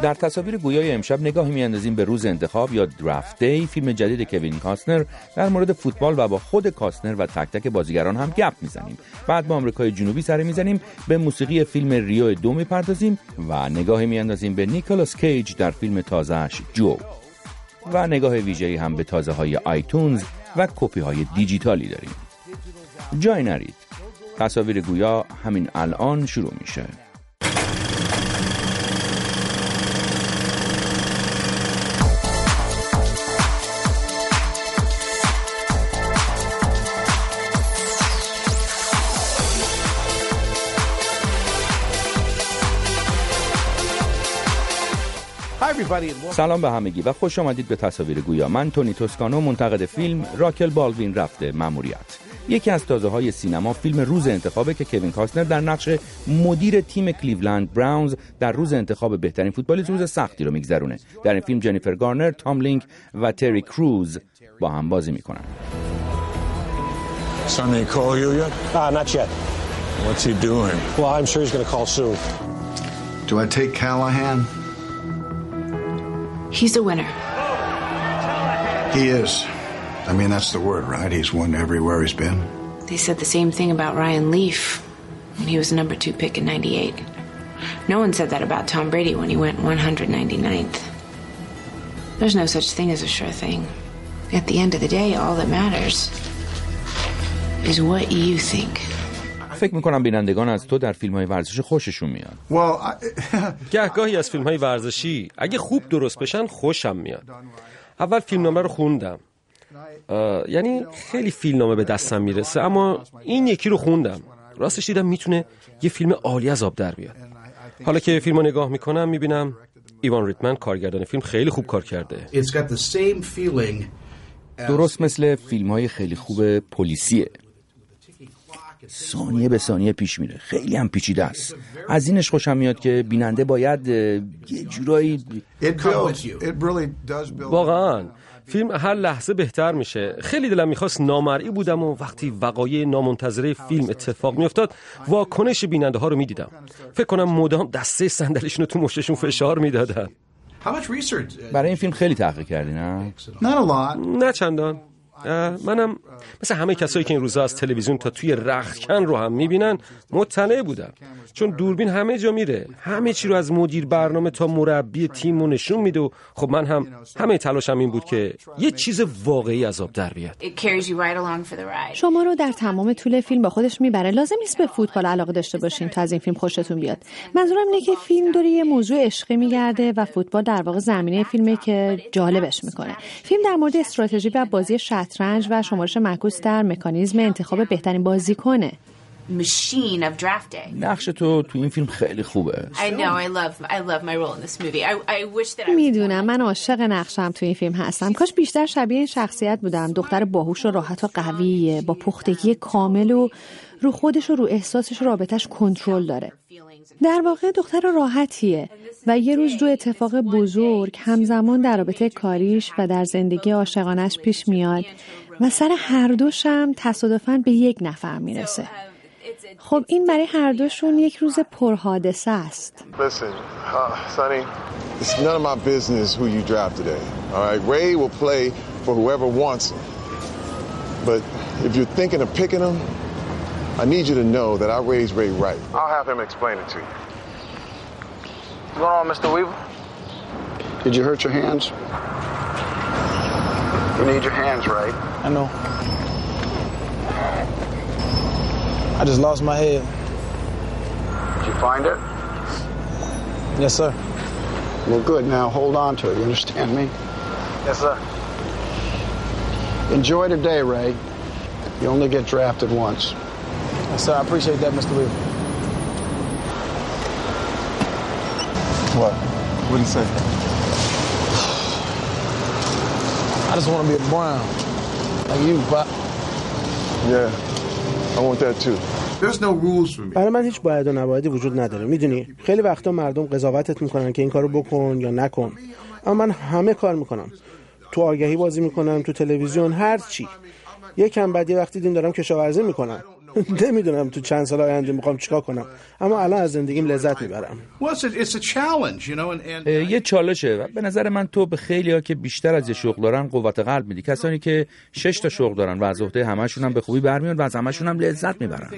در تصاویر گویای امشب نگاهی می‌اندازیم به روز انتخاب یا درافت دی، فیلم جدید کوین کاستنر در مورد فوتبال و با خود کاستنر و تک تک بازیگران هم گپ می‌زنیم. بعد با آمریکای جنوبی سر می‌زنیم، به موسیقی فیلم ریو دو می‌پردازیم و نگاهی می‌اندازیم به نیکولاس کیج در فیلم تازه‌اش جو. و نگاه ویژه‌ای هم به تازه‌های آیتونز و کپی‌های دیجیتالی داریم. جای نرید. تصاویر گویا همین الان شروع میشه. سلام به همگی و خوش آمدید به تصاویر گویا. من تونی توسکانو، منتقد فیلم. راکل بالدوین رفته مأموریت. یکی از تازه های سینما فیلم روز انتخابه که کوین کاستنر در نقش مدیر تیم کلیولند براونز در روز انتخاب بهترین فوتبالیست روز سختی رو میگذرونه. در این فیلم جنیفر گارنر، تام لینک و تری کروز با هم بازی میکنن. Sonny call you yet? Ah, not yet. What's he doing? Well, I'm sure he's going to call soon. Do I take Callahan? He's a winner. He is. I mean, that's the word, right? He's won everywhere he's been. They said the same thing about Ryan Leaf when he was the number two pick in ninety-eight. No one said that about Tom Brady when he went one hundred ninety-ninth. There's no such thing as a sure thing. At the end of the day, all that matters is what you think. فکر میکنم بینندگان از تو در فیلم‌های ورزشی خوششون میاد. Well, I... گهگاهی از فیلم‌های ورزشی اگه خوب درست بشن خوشم میاد. اول فیلمنامه رو خوندم. یعنی خیلی فیلمنامه به دستم میرسه، اما این یکی رو خوندم. راستش دیدم میتونه یه فیلم عالی از آب در بیاد. حالا که فیلمو نگاه میکنم میبینم ایوان ریتمن کارگردان فیلم خیلی خوب کار کرده. درست مثل فیلم‌های خیلی خوب پلیسیه. ثانیه به ثانیه پیش میره، خیلی هم پیچیده است. از اینش خوشم میاد که بیننده باید یه جورایی واقعا فیلم هر لحظه بهتر میشه. خیلی دلم میخواست نامرئی بودم و وقتی وقایع نامنتظره فیلم اتفاق میافتاد واکنش بیننده ها رو میدیدم. فکر کنم مدام دسته صندلیشون رو تو مشتشون فشار میدادن. برای این فیلم خیلی تحقیق کردی نه؟ نه چندان. منم مثل همه کسایی که این روزا از تلویزیون تا توی رختکن رو هم میبینن مطلع بودم، چون دوربین همه جا میره، همه چی رو از مدیر برنامه تا مربی تیمو نشون میده و خب من هم همه تلاشم این بود که یه چیز واقعی از آب در بیاد. شما رو در تمام طول فیلم با خودش میبره. لازم نیست به فوتبال علاقه داشته باشین تا از این فیلم خوشتون بیاد. منظورم اینه که فیلم دور یه موضوع عشقی میگرده و فوتبال در واقع زمینه فیلمه که جالبش میکنه. فیلم در مورد استراتژی و بازی شطرنج و شمارش معکوس در مکانیزم انتخاب بهترین بازیکنه. Machine of draft day. نقش تو تو این فیلم خیلی خوبه. I know, I love, I love my role in this movie. I, I wish that I. میدونم من عاشق نقشم تو این فیلم هستم. کاش بیشتر شبیه این شخصیت بودم. دختر باهوش و راحت و قویه، با پختگی کامل و رو خودش و رو احساسش و رابطش کنترل داره. در واقع دختر راحتیه و یه روز دو اتفاق بزرگ همزمان در رابطه کاریش و در زندگی عاشقانش پیش میاد و سر هر دوشم تصادفاً به یک نفر میرسه. خب این برای هر دوشون یک روز پرحادثه است. Listen, uh, Sonny, it's none of my business who you draft today. All right, Ray will play for whoever wants him. But if you're thinking of picking him, I need you to know that I raised Ray right. I'll have him explain it to you. What's going on, Mister Weaver? Did you hurt your hands? You need your hands right. I know. I just lost my head. Did you find it? Yes, sir. Well, good. Now hold on to it. You understand me? Yes, sir. Enjoy the day, Ray. You only get drafted once. Yes, sir. I appreciate that, Mister Weaver. What? What did he say? I just want to be a Brown. Like you, Pop. Yeah. I want that too. There's no rules for me. برای من هیچ باید و نبایدی وجود نداره. میدونی خیلی وقتا مردم قضاوتت میکنن که این کارو بکن یا نکن، اما من همه کار میکنم. تو آگهی بازی میکنم، تو تلویزیون، هر چی. یکم بعد یه وقتی دین دارم کشاورزی میکنم. نمیدونم تو چند سال آینده میخوام چیکار کنم، اما الان از زندگیم لذت میبرم. یه چالشه و به نظر من تو به خیلی‌ها که بیشتر از یه شغل دارن قوت قلب میدی، کسانی که شش تا شغل دارن و از عهده همشون هم به خوبی برمیان و از همشون هم لذت میبرن.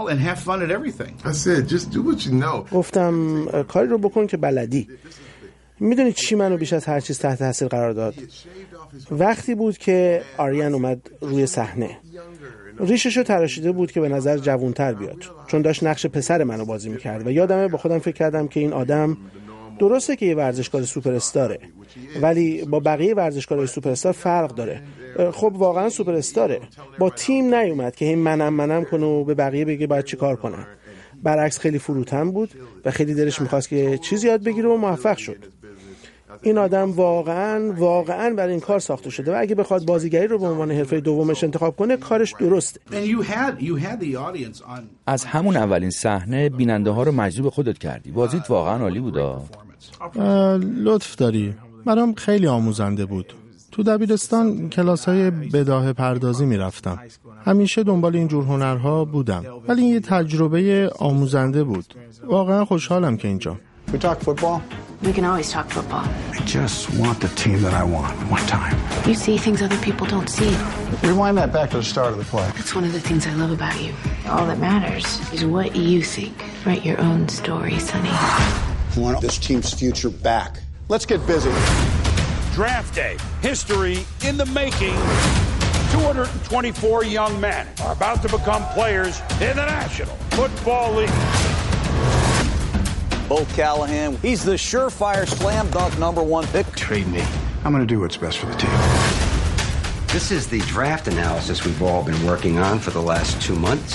گفتم کاری رو بکن که بلدی. میدونی چی منو بیش از هر چیز تحت تاثیر قرار داد؟ وقتی بود که آریان اومد روی صحنه. ریششو تراشیده بود که به نظر جوان‌تر بیاد، چون داشت نقش پسر منو بازی میکرد و یادمه با خودم فکر کردم که این آدم درسته که یه ورزشکار سوپر استاره، ولی با بقیه ورزشکارای سوپر استار فرق داره. خب واقعا سوپر استاره، با تیم نیومد که این منم منم کنه و به بقیه بگه باید چی کار کنن. برعکس خیلی فروتن بود و خیلی دلش میخواست که چیزی یاد بگیره و موفق شد. این آدم واقعا واقعا برای این کار ساخته شده و اگه بخواد بازیگری رو به عنوان حرفه دومش انتخاب کنه کارش درسته. از همون اولین صحنه بیننده ها رو مجذوب خودت کردی. بازیت واقعا عالی بود. لطف داری. برام خیلی آموزنده بود. تو دبیرستان کلاس‌های بداهه پردازی می‌رفتم. همیشه دنبال این جور هنرها بودم. ولی این یه تجربه آموزنده بود. واقعا خوشحالم که اینجا. We talk football? We can always talk football. I just want the team that I want, one time. You see things other people don't see. Rewind that back to the start of the play. That's one of the things I love about you. All that matters is what you think. Write your own story, Sonny. I want this team's future back. Let's get busy. Draft day. History in the making. two hundred twenty-four young men are about to become players in the National Football League. Bo Callahan, he's the surefire slam dunk number one pick. Trade me. I'm going to do what's best for the team. This is the draft analysis we've all been working on for the last two months.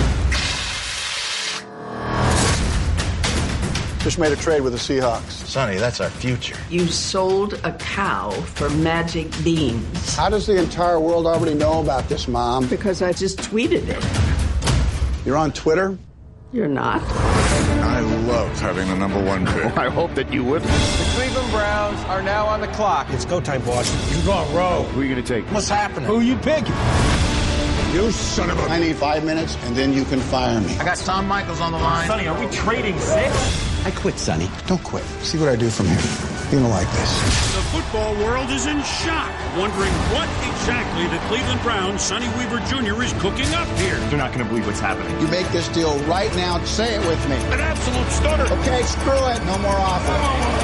Just made a trade with the Seahawks. Sonny, that's our future. You sold a cow for magic beans. How does the entire world already know about this, Mom? Because I just tweeted it. You're on Twitter? You're not. I loved having the number one pick. I hope that you would. The Cleveland Browns are now on the clock. It's go time, Boston. You go rogue. Who are you going to take? What's happening? Who you picking? You son of a... I need five minutes, and then you can fire me. I got Tom Michaels on the line. Sonny, are we trading six? I quit, Sonny. Don't quit. See what I do from here. You're going to like this. The football world is in shock, wondering what exactly the Cleveland Browns' Sonny Weaver Junior is cooking up here. They're not going to believe what's happening. You make this deal right now. Say it with me. An absolute stunner. Okay, screw it. No more offer.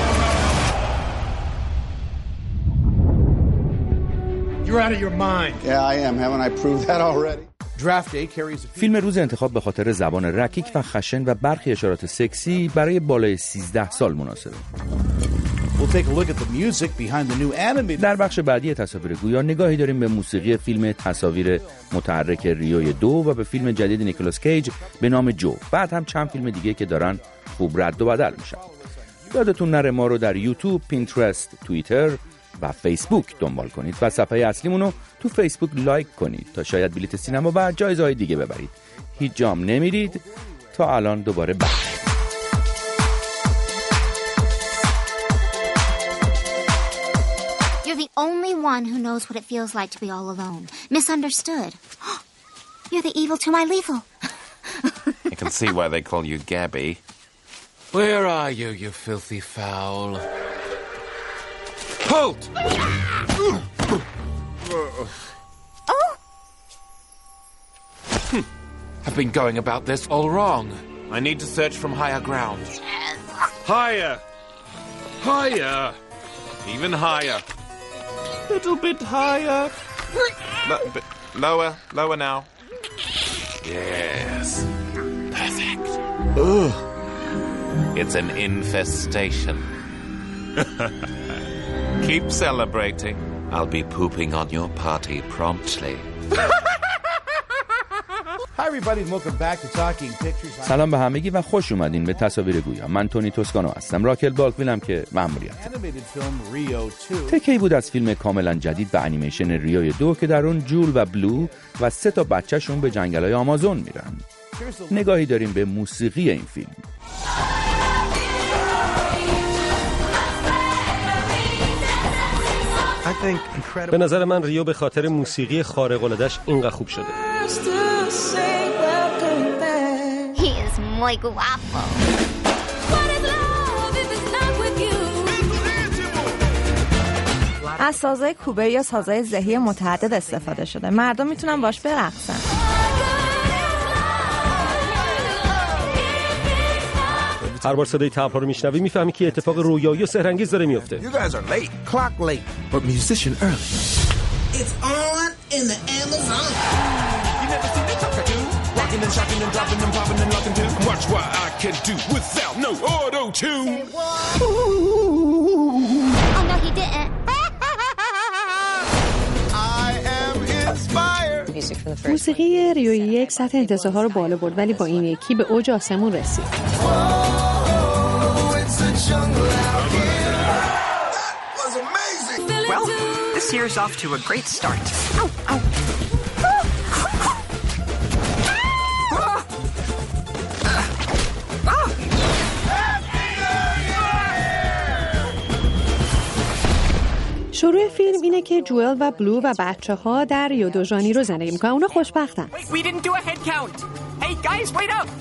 You're out of your mind. Yeah, I am. Haven't I proved that already? فیلم روز انتخاب به خاطر زبان رکیک و خشن و برخی اشارات سکسی برای بالای سیزده سال مناسبه. در بخش بعدی تصاویر گویا نگاهی داریم به موسیقی فیلم تصاویر متحرک ریوی دو و به فیلم جدید نیکولاس کیج به نام جو. بعد هم چند فیلم دیگه که دارن خوب رد و بدل میشن. یادتون نره ما رو در یوتیوب، پینترست، توییتر و فیسبوک دنبال کنید و صفحه اصلیمونو تو فیسبوک لایک کنید تا شاید بلیت سینما و جایزه‌های دیگه ببرید. هیچ جام نمیرید تا الان دوباره بعد. You're the only one who knows what it feels like to be all alone. Misunderstood. You're the evil to my lethal. I can see why they call you Gabby. Where are you, you filthy foul? Halt! Oh! I've been going about this all wrong. I need to search from higher ground. Higher! Higher! Even higher. Little bit higher. Lo- bit lower, lower now. Yes. Perfect. Ugh. It's an infestation. Keep celebrating. I'll be pooping on your party promptly. Hi everybody, welcome back to Talking Pictures. سلام به همگی و خوش اومدین به تصاویر گویا. من تونی توسکانو هستم. راکل بالکوینم که مأموریت. تکی بود از فیلم کاملا جدید و انیمیشن ریو دو که در اون جول و بلو و سه تا بچه‌شون به جنگل‌های آمازون میرن. نگاهی داریم به موسیقی این فیلم. به نظر من ریو به خاطر موسیقی خارق‌العاده‌اش اینقدر خوب شده. like waffles. از سازهای کوبه یا سازهای زهی متعدد استفاده شده. مردم میتونن باش برقصن. هر بار صدای تبل‌ها رو میشنوی میفهمی که اتفاق رویایی و سحرانگیز داره میفته. You guys are late. Clock late. But musician early. It's on in the Amazon. You never seen me talk to rocking and shocking and dropping and popping and locking too. Watch what I can do without no auto-tune. Oh no, he didn't. I am inspired. موسیقی ریو یک سطح انتظارها رو بالا برد ولی با این یکی به اوج آسمون رسید. Well, this year's off to a great start. Ow, ow. شروع فیلم اینه که جوئل و بلو و بچه ها در ریو دو ژانیرو زندگی میکنن. اونا خوشبختن. We didn't do a head count. Hey guys, wait up.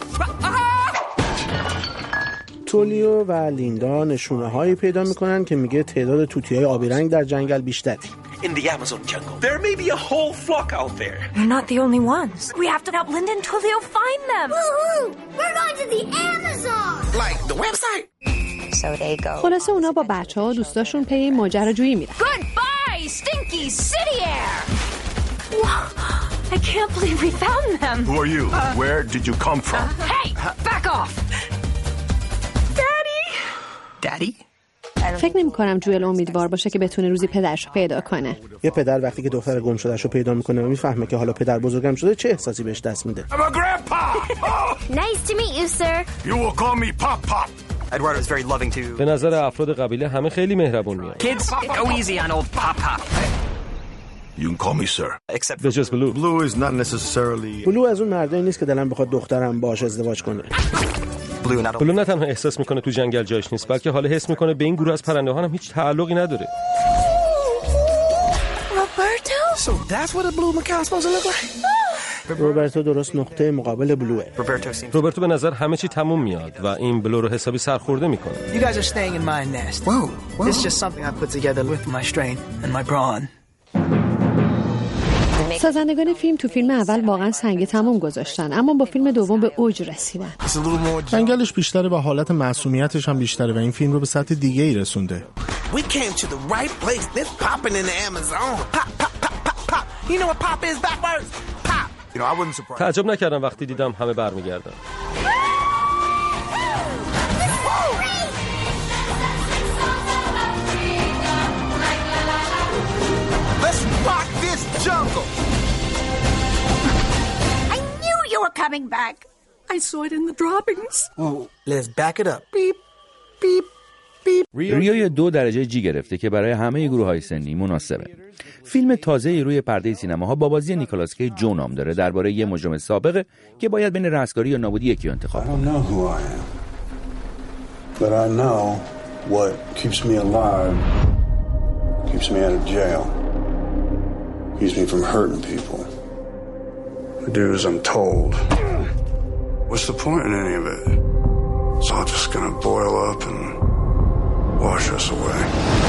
تولیو و لیندا نشونه هایی پیدا میکنن که میگه تعداد توتی های آبی رنگ در جنگل بیشتری. In the Amazon jungle, there may be a whole flock out there. We're not the only ones. We have to help Linda and Tulio find them. Woohoo! We're going to the Amazon. Like the website. So they go. خلاصه اونا با بچه ها و دوستاشون پی ماجراجویی میرن. Goodbye, stinky city air. Wow, I can't believe we found them. Who are you? Uh, Where did you come from? Uh, hey, back off. Daddy. Daddy? فکر نمی کنم جوئل امیدوار باشه که بتونه روزی پدرش رو پیدا کنه. یه پدر وقتی که دختر گم شدهش رو پیدا میکنه و میفهمه که حالا پدر بزرگم شده چه احساسی بهش دست میده. I'm a grandpa. Nice to meet you, sir. You will call me Pop Pop. Eduardo is very loving too. به نظر افراد قبیله همه خیلی مهربون میاد. Kids, go easy on old Pop Pop. You can call me sir. Except for just Blue. Blue is not necessarily. بلو از اون مردایی نیست که دلم بخواد دخترم باهاش ازدواج کنه. بلو نه تنها احساس میکنه تو جنگل جایش نیست بلکه حالا حس میکنه به این گروه از پرنده ها هم هیچ تعلقی نداره. Roberto? So that's what a blue macaw is supposed to look like. روبرتو درست نقطه مقابل بلوه. روبرتو به نظر همه چی تموم میاد و این بلو رو حسابی سرخورده میکنه. You guys are staying in my nest. Whoa, whoa. This is just something I put together with my strain and my brawn. سازندگان فیلم تو فیلم اول واقعا سنگ تموم گذاشتن اما با فیلم دوم به اوج رسیدن. جنگلش بیشتره و حالت معصومیتش هم بیشتره و این فیلم رو به سطح دیگه ای رسونده. We came to the right place. This popping in the Amazon. Pop, pop, pop, pop, pop. You know what pop is backwards? Pop. You know, I wasn't surprised. تعجب نکردم وقتی دیدم همه برمیگردن. Let's rock this jungle. I knew you were coming back. I saw it in the droppings. Whoa, let's back it up. Beep, beep. ریو دو درجه جی گرفته که برای همه گروه های سنی مناسبه. فیلم تازه روی پرده سینماها با بازی نیکولاس کیج جو نام داره درباره یه مجرم سابقه که باید بین رستگاری یا نابودی یکی انتخاب کنه. I don't know who I am. But I know what keeps me alive. Keeps me out of jail. Keeps me from hurting people. I do as I'm told. What's the point in any of it? It's all just gonna boil up and wash us away.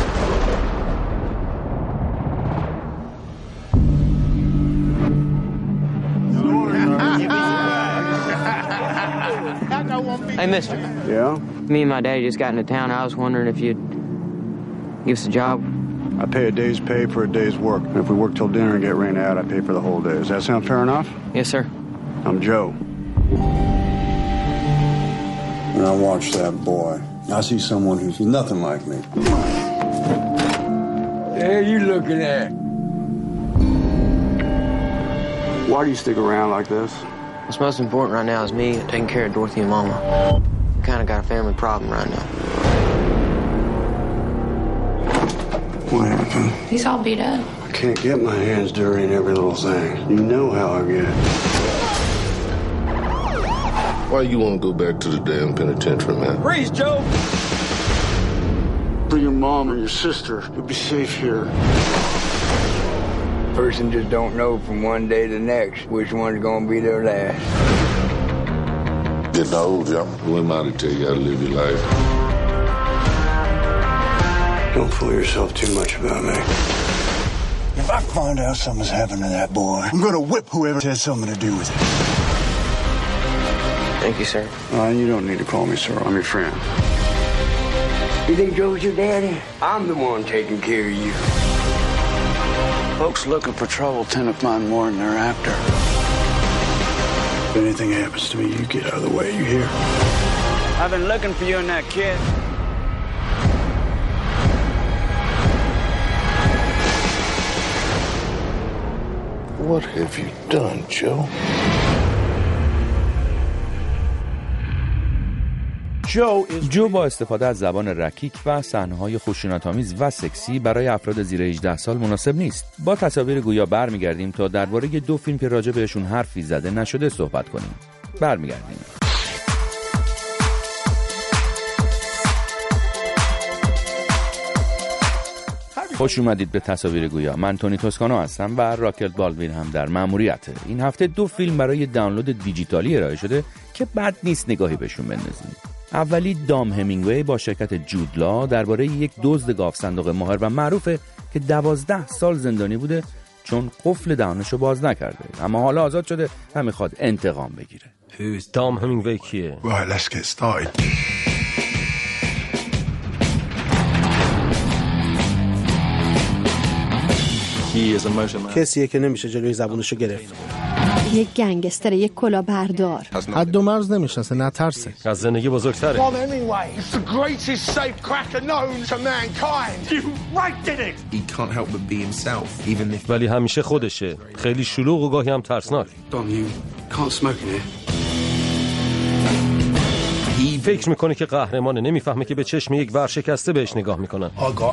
Hey, mister. Yeah? Me and my daddy just got into town. I was wondering if you'd give us a job. I pay a day's pay for a day's work. And if we work till dinner and get rained out, I pay for the whole day. Does that sound fair enough? Yes, sir. I'm Joe. And I watch that boy. I see someone who's nothing like me. Hey, you looking at? Why do you stick around like this? What's most important right now is me taking care of Dorothy and Mama. We kind of got a family problem right now. What happened? He's all beat up. I can't get my hands dirty in every little thing. You know how I get. Why you want to go back to the damn penitentiary, man? Freeze, Joe! For your mom or your sister, you'll be safe here. Person just don't know from one day to the next which one's gonna be their last. Getting old, yeah. Who am I to tell you how to live your life? Don't fool yourself too much about me. If I find out something's happened to that boy, I'm gonna whip whoever has something to do with it. Thank you, sir. Uh, you don't need to call me sir. I'm your friend. You think Joe's your daddy? I'm the one taking care of you. Folks looking for trouble tend to find more than they're after. If anything happens to me, you get out of the way, you hear? I've been looking for you and that kid. What have you done, Joe? جو با استفاده از زبان رکیک و صحنه‌های خشونت‌آمیز و سکسی برای افراد زیر هجده سال مناسب نیست. با تصاویر گویا برمیگردیم تا درباره دو فیلم که راجع بهشون حرفی زده نشده صحبت کنیم. برمیگردیم. خوش اومدید به تصاویر گویا. من تونی توسکانو هستم و راکل بالدوین هم در مأموریته. این هفته دو فیلم برای دانلود دیجیتالی ارائه شده که بد نیست نگاهی بهشون بندازیم. اولی دام همینگوی با شرکت جودلا درباره یک دزد گاو صندوق ماهر و معروفه که دوازده سال زندانی بوده چون قفل دهانشو باز نکرده، اما حالا آزاد شده و میخواد انتقام بگیره. دام همینگوی کیه؟ Right, let's get started. کسیه که نمیشه جلوی زبونشو گرفت. یک گنگستر، یک کلاهبردار. حد و مرز نمیشناسه، نه ترسه. از زندگی بزرگتره. ولی همیشه خودشه. خیلی شلوغ و گاهی هم ترسناک. فکر میکنه که قهرمانه، نمیفهمه که به چشم یک ورشکسته بهش نگاه میکنن.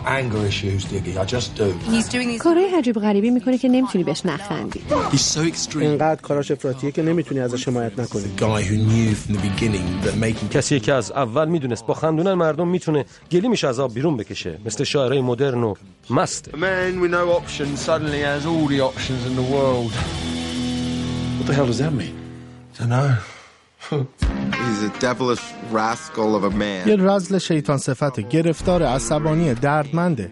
کارهای عجیب غریبی میکنه که نمیتونی بهش نخندی. اینقدر کاراش افراطیه که نمیتونی ازش حمایت نکنی. کسی که از اول میدونست با خندونن مردم میتونه گلیمش از آب بیرون بکشه، مثل شاعرای مدرن و مست. He's a devilish rascal of a man. یه رذل شیطان صفته، گرفتار، عصبانی، دردمنده.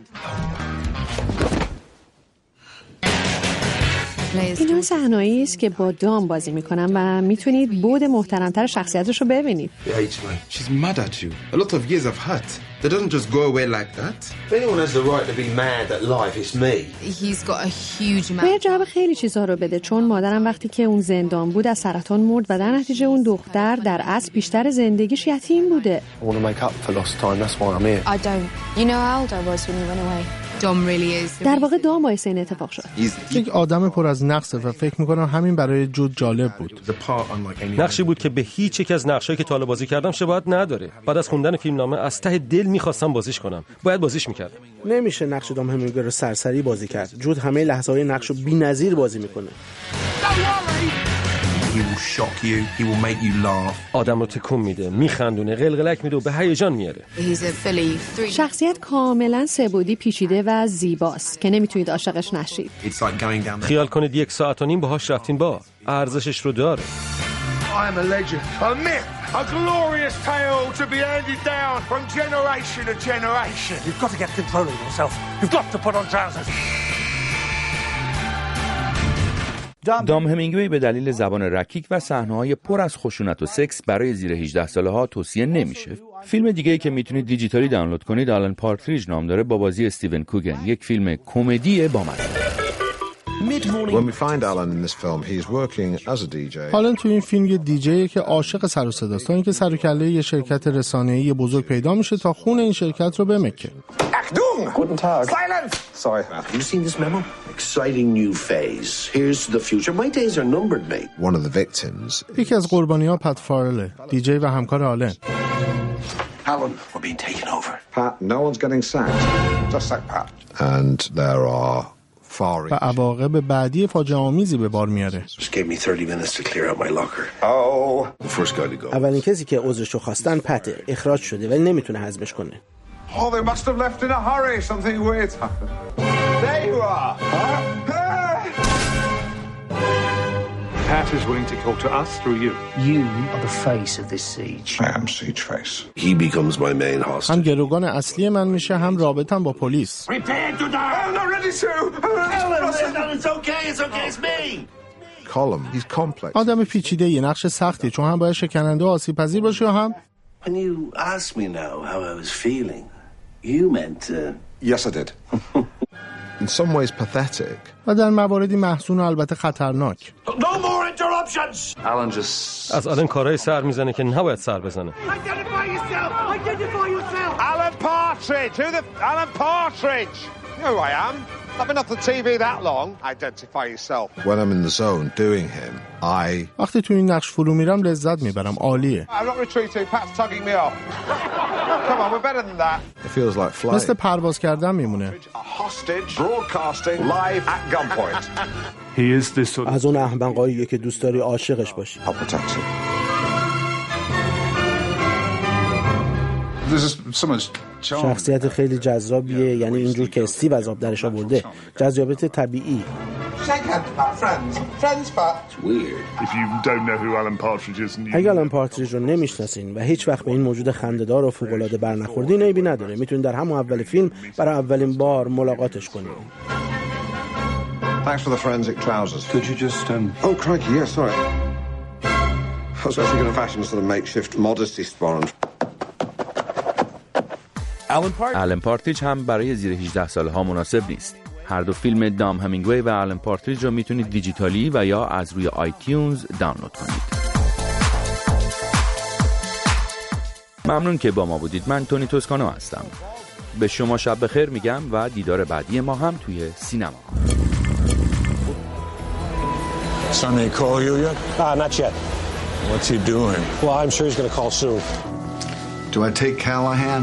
این اون صحنه‌ای است که با دام بازی میکنن و میتونید بعد محترمتر شخصیتش رو ببینید. She's mad at you. A lot of years of hurt. They don't just go away like that. If anyone has the right to be mad at life, it's me. He's got a huge amount. باید جواب خیلی چیزا رو بده، چون مادرم وقتی که اون زندان بود از سرطان مرد و در نتیجه اون دختر در اصل بیشتر زندگیش یتیم بوده. I want to make up for lost time. That's why I'm here. I don't. You know how old I was when you went away. Dom really is. در واقع دام باعث این اتفاق شد. یک آدم پر از نقصه و فکر میکنم همین برای جود جالب بود. نقشی بود که به هیچ یک از نقشایی که تا حالا بازی کردم شباهت نداره. بعد از خوندن فیلمنامه از ته دل میخواستم بازیش کنم. باید بازیش میکردم. نمیشه نقش دام همینگوی رو سرسری بازی کرد. جود همه لحظه‌های نقشو بی‌نظیر بازی میکنه. He will shock you. He will make you laugh. آدم رو تکون میده، میخندونه، قلقلک میده و به هیجان میاره. شخصیت کاملا سه‌بعدی پیچیده و زیباست که نمیتونید عاشقش نشید. خیال کنید یک ساعت و نیم باهاش رفتین با ارزشش رو داره. I'm a legend, a myth, a glorious tale to be handed down from generation to generation. You've got to get control of yourself. You've got to put on trousers. دام همینگوی به دلیل زبان رکیک و صحنه‌های پر از خشونت و سکس برای زیر هجده ساله ها توصیه نمیشه. فیلم دیگه‌ای که میتونید دیجیتالی دانلود کنید آلن پارتریج نام داره، با بازی استیون کوگن، یک فیلم کمدی بامزه. When we find Alan in this film, he's working as a دی جی. آلن تو این فیلم یه دیجیه که عاشق سر و صداست، تا اینکه سر و کله یه شرکت رسانه‌ای بزرگ پیدا میشه تا خون این شرکت رو بمکه. Guten Tag. Silence! Sorry. Have you seen this memo? Exciting new phase. Here's the future. My days are numbered, mate. One of the victims. یکی از قربانی‌ها پت فارله، دیجی و همکار آلن. Alan, we're being taken over. Pat, no one's getting sacked. Just sack Pat. And there are far. و عواقب بعدی فاجعه آمیزی به بار میاره. Just gave me thirty minutes to clear out my locker. Oh, the first guy to go. اولین کسی که عذرشو خواستن پته، اخراج شده ولی نمیتونه هضمش کنه. Oh, they must have left in a hurry. Something weird's happened. There you are. Huh? Pat is willing to go to us through you. You are the face of this siege. I am siege face. He becomes my main hostage. هم گروگان اصلی من میشه هم رابطم با پلیس. Prepare to die! I'm not ready to! Alan, it's okay, it's okay, it's me! Column, he's complex. آدم پیچیده یه نقش سختی چون هم باید شکننده و آسیب پذیر باشه و هم When you asked me now how I was feeling, you meant uh... Yes, I did. In some ways pathetic. و در مواردی محزون و البته خطرناک. No more interruptions! Alan just... از آلن کارهای سر میزنه که نباید سر بزنه. Identify yourself! Identify yourself! Alan Partridge! Who the... Alan Partridge! You know who I am. I've been off the T V that long. Identify yourself. When I'm in the zone doing him, I... وقتی تو این نقش فرو میرم لذت میبرم. عالیه. I'm not retreating. Pat's tugging me off. Come on, we're better than that. It feels like flying. مثل پرواز کردن میمونه. Hostage broadcasting live at gunpoint. He is this sort of... از اون احمقاییه که دوست داری عاشقش باشی. I'll protect him. This is someone's... شخصیت خیلی جذابیه، یعنی اینجور که استیو از آب درش آورده. جذابیت طبیعی. اگه آلن پارتریج رو نمیشناسین و هیچ وقت به این موجود خنده‌دار و فوق‌العاده برنخوردین، عیبی نداره. میتونین در همون اول فیلم برای اولین بار ملاقاتش کنین. Thanks for the forensic trousers. Could you just um Oh crikey, yes, sorry. I was actually going to fashion sort of makeshift modesty sponge. آلن پارتریج هم برای زیر هجده ساله ها مناسب نیست. هر دو فیلم دام همینگوی و آلن پارتریج رو میتونید دیجیتالی و یا از روی آیتیونز دانلود کنید. ممنون که با ما بودید. من تونی توسکانو هستم. به شما شب بخیر میگم و دیدار بعدی ما هم توی سینما. Sonny call you yet? Ah, not yet. What's he doing? Well, I'm sure he's going to call soon. Do I take Callahan?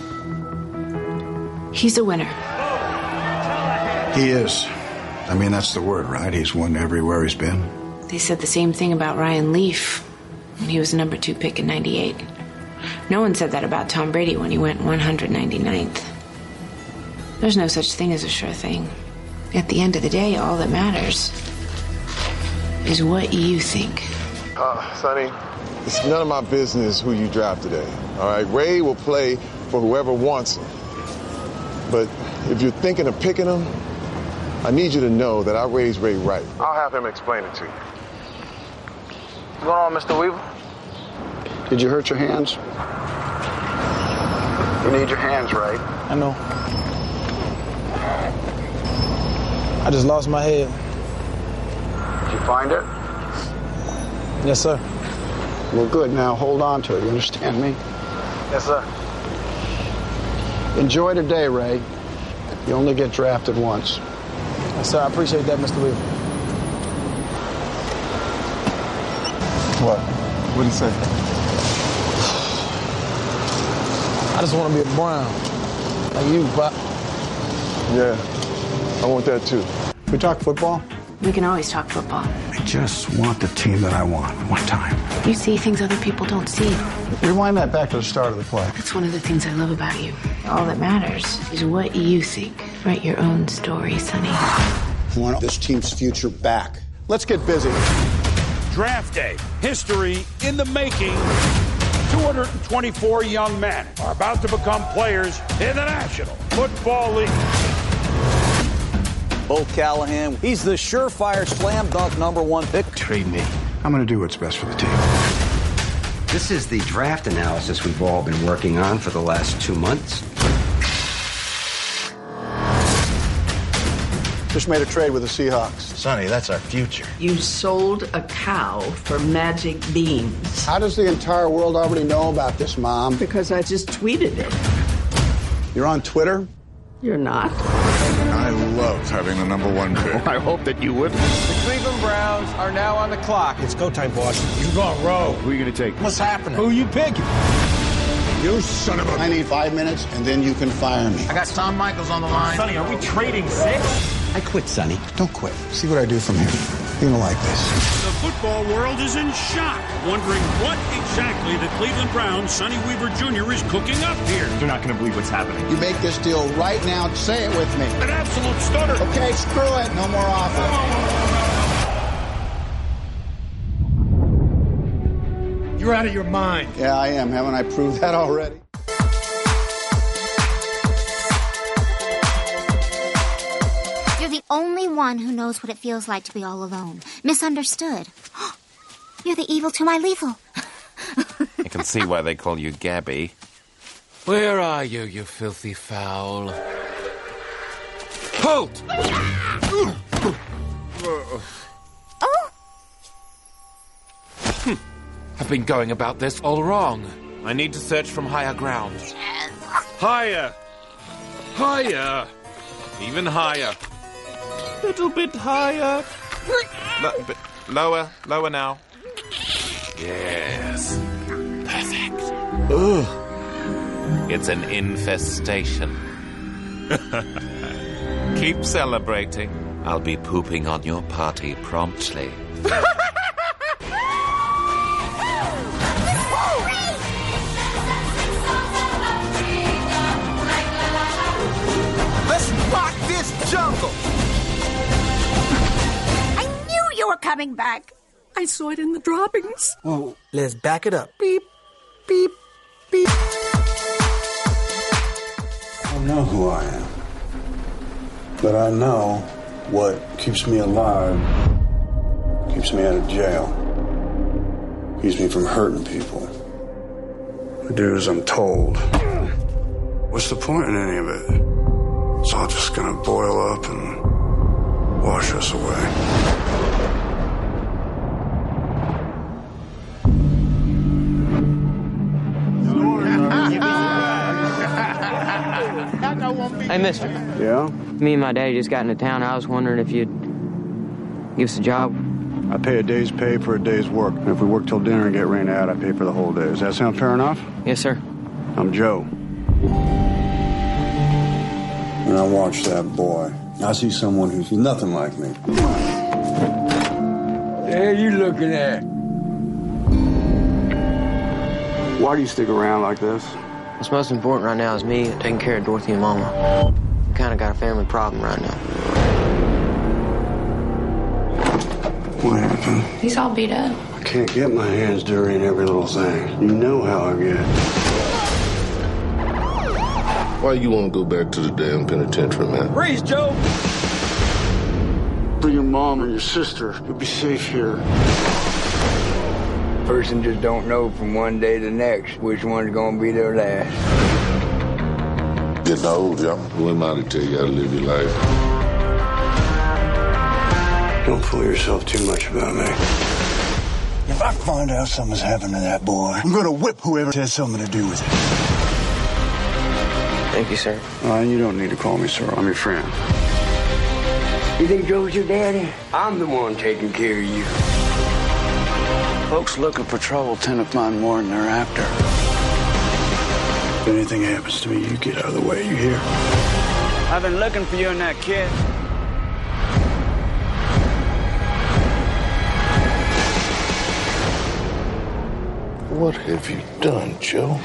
He's a winner. He is. I mean, that's the word, right? He's won everywhere he's been. They said the same thing about Ryan Leaf when he was the number two pick in ninety-eight. No one said that about Tom Brady when he went one hundred ninety-ninth. There's no such thing as a sure thing. At the end of the day, all that matters is what you think. Uh, Sonny, it's none of my business who you draft today. All right, Ray will play for whoever wants him. But if you're thinking of picking him, I need you to know that I raised Ray right. I'll have him explain it to you. What's going on, Mister Weaver? Did you hurt your hands? You need your hands right. I know. I just lost my head. Did you find it? Yes, sir. Well, good. Now hold on to it. You understand me? Yes, sir. Enjoy today, Ray. You only get drafted once. Yes, sir. I appreciate that, Mister Weaver. What? What did he say? I just want to be a Brown. Like you, Pop. Yeah, I want that too. We talk football? We can always talk football. I just want the team that I want, one time. You see things other people don't see. Rewind that back to the start of the play. That's one of the things I love about you. All that matters is what you think. Write your own story, Sonny. I want this team's future back. Let's get busy. Draft day. History in the making. two hundred twenty-four young men are about to become players in the National Football League. Bo Callahan, he's the surefire slam dunk number one pick. Trade me. I'm going to do what's best for the team. This is the draft analysis we've all been working on for the last two months. Just made a trade with the Seahawks. Sonny, that's our future. You sold a cow for magic beans. How does the entire world already know about this, Mom? Because I just tweeted it. You're on Twitter? You're not. I love having the number one pick. I hope that you would. The Cleveland Browns are now on the clock. It's go time, boss. You're going rogue. Who are you going to take? What's happening? Who you picking? You son of a... I need five minutes, and then you can fire me. I got Tom Michaels on the line. Sonny, are we trading six? I quit, Sonny. Don't quit. See what I do from here. You're going to like this. The football world is in shock, wondering what exactly the Cleveland Browns' Sonny Weaver Junior is cooking up here. They're not going to believe what's happening. You make this deal right now. Say it with me. An absolute stunner. Okay, screw it. No more offers. You're out of your mind. Yeah, I am. Haven't I proved that already? You're the only one who knows what it feels like to be all alone. Misunderstood. You're the evil to my lethal. I can see why they call you Gabby. Where are you, you filthy fowl? Halt! Oh! I've been going about this all wrong. I need to search from higher ground. Higher! Higher! Even higher. Little bit higher. Lo- bit lower, lower now. Yes. Perfect. Ugh. It's an infestation. Keep celebrating. I'll be pooping on your party promptly. Let's rock this jungle! I knew you were coming back. I saw it in the droppings. Well, let's back it up. Beep, beep, beep. I know who I am. But I know what keeps me alive, keeps me out of jail, keeps me from hurting people. I do as I'm told. What's the point in any of it? It's all just gonna boil up and wash us away. Hey, mister. Yeah? Me and my daddy just got into town. I was wondering if you'd give us a job. I pay a day's pay for a day's work. And if we work till dinner and get rained out, I pay for the whole day. Does that sound fair enough? Yes, sir. I'm Joe. And I watch that boy. I see someone who's nothing like me. The hell you looking at? Why do you stick around like this? What's most important right now is me taking care of Dorothy and Mama. We kind of got a family problem right now. What happened? He's all beat up. I can't get my hands dirty in every little thing. You know how I get. Why you want to go back to the damn penitentiary, man? Freeze, Joe! For your mom or your sister, you'll be safe here. Person just don't know from one day to the next which one's gonna be their last. Getting old, y'all. Who am I to tell you how to live your life? Don't fool yourself too much about me. If I find out something's happened to that boy, I'm gonna whip whoever has something to do with it. Thank you, sir. Uh, you don't need to call me sir. I'm your friend. You think Joe's your daddy? I'm the one taking care of you. Folks looking for trouble tend to find more than they're after. If anything happens to me, you get out of the way, you hear? I've been looking for you and that kid. What have you done, Joe?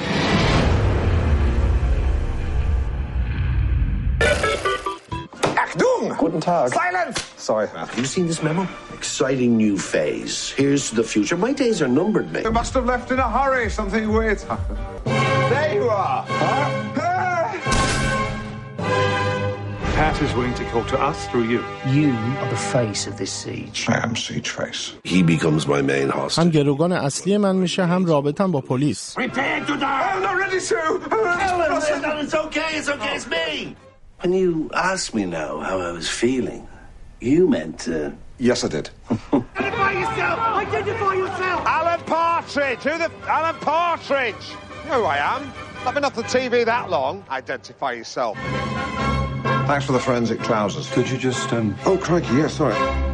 Achtung! Guten Tag. Silence! Sorry. Have you seen this memo? Exciting new phase. Here's the future. My days are numbered, mate. You must have left in a hurry. Something weird's happened. There you are. Huh? Pat is willing to talk to us through you. You are the face of this siege. I am Siege Face. He becomes my main hostage. هم گروگان اصلی من میشه هم رابطم با پلیس. Prepare to die. I'm not ready to. Ellen said that it's okay. It's okay. It's me. When you asked me now how I was feeling, you meant uh... Yes, I did. Identify yourself. Identify yourself. Alan Partridge. Who the Alan Partridge? You know who I am. I've been off the T V that long. Identify yourself. Thanks for the forensic trousers. Could you just, um... Oh, crikey, yes, sorry.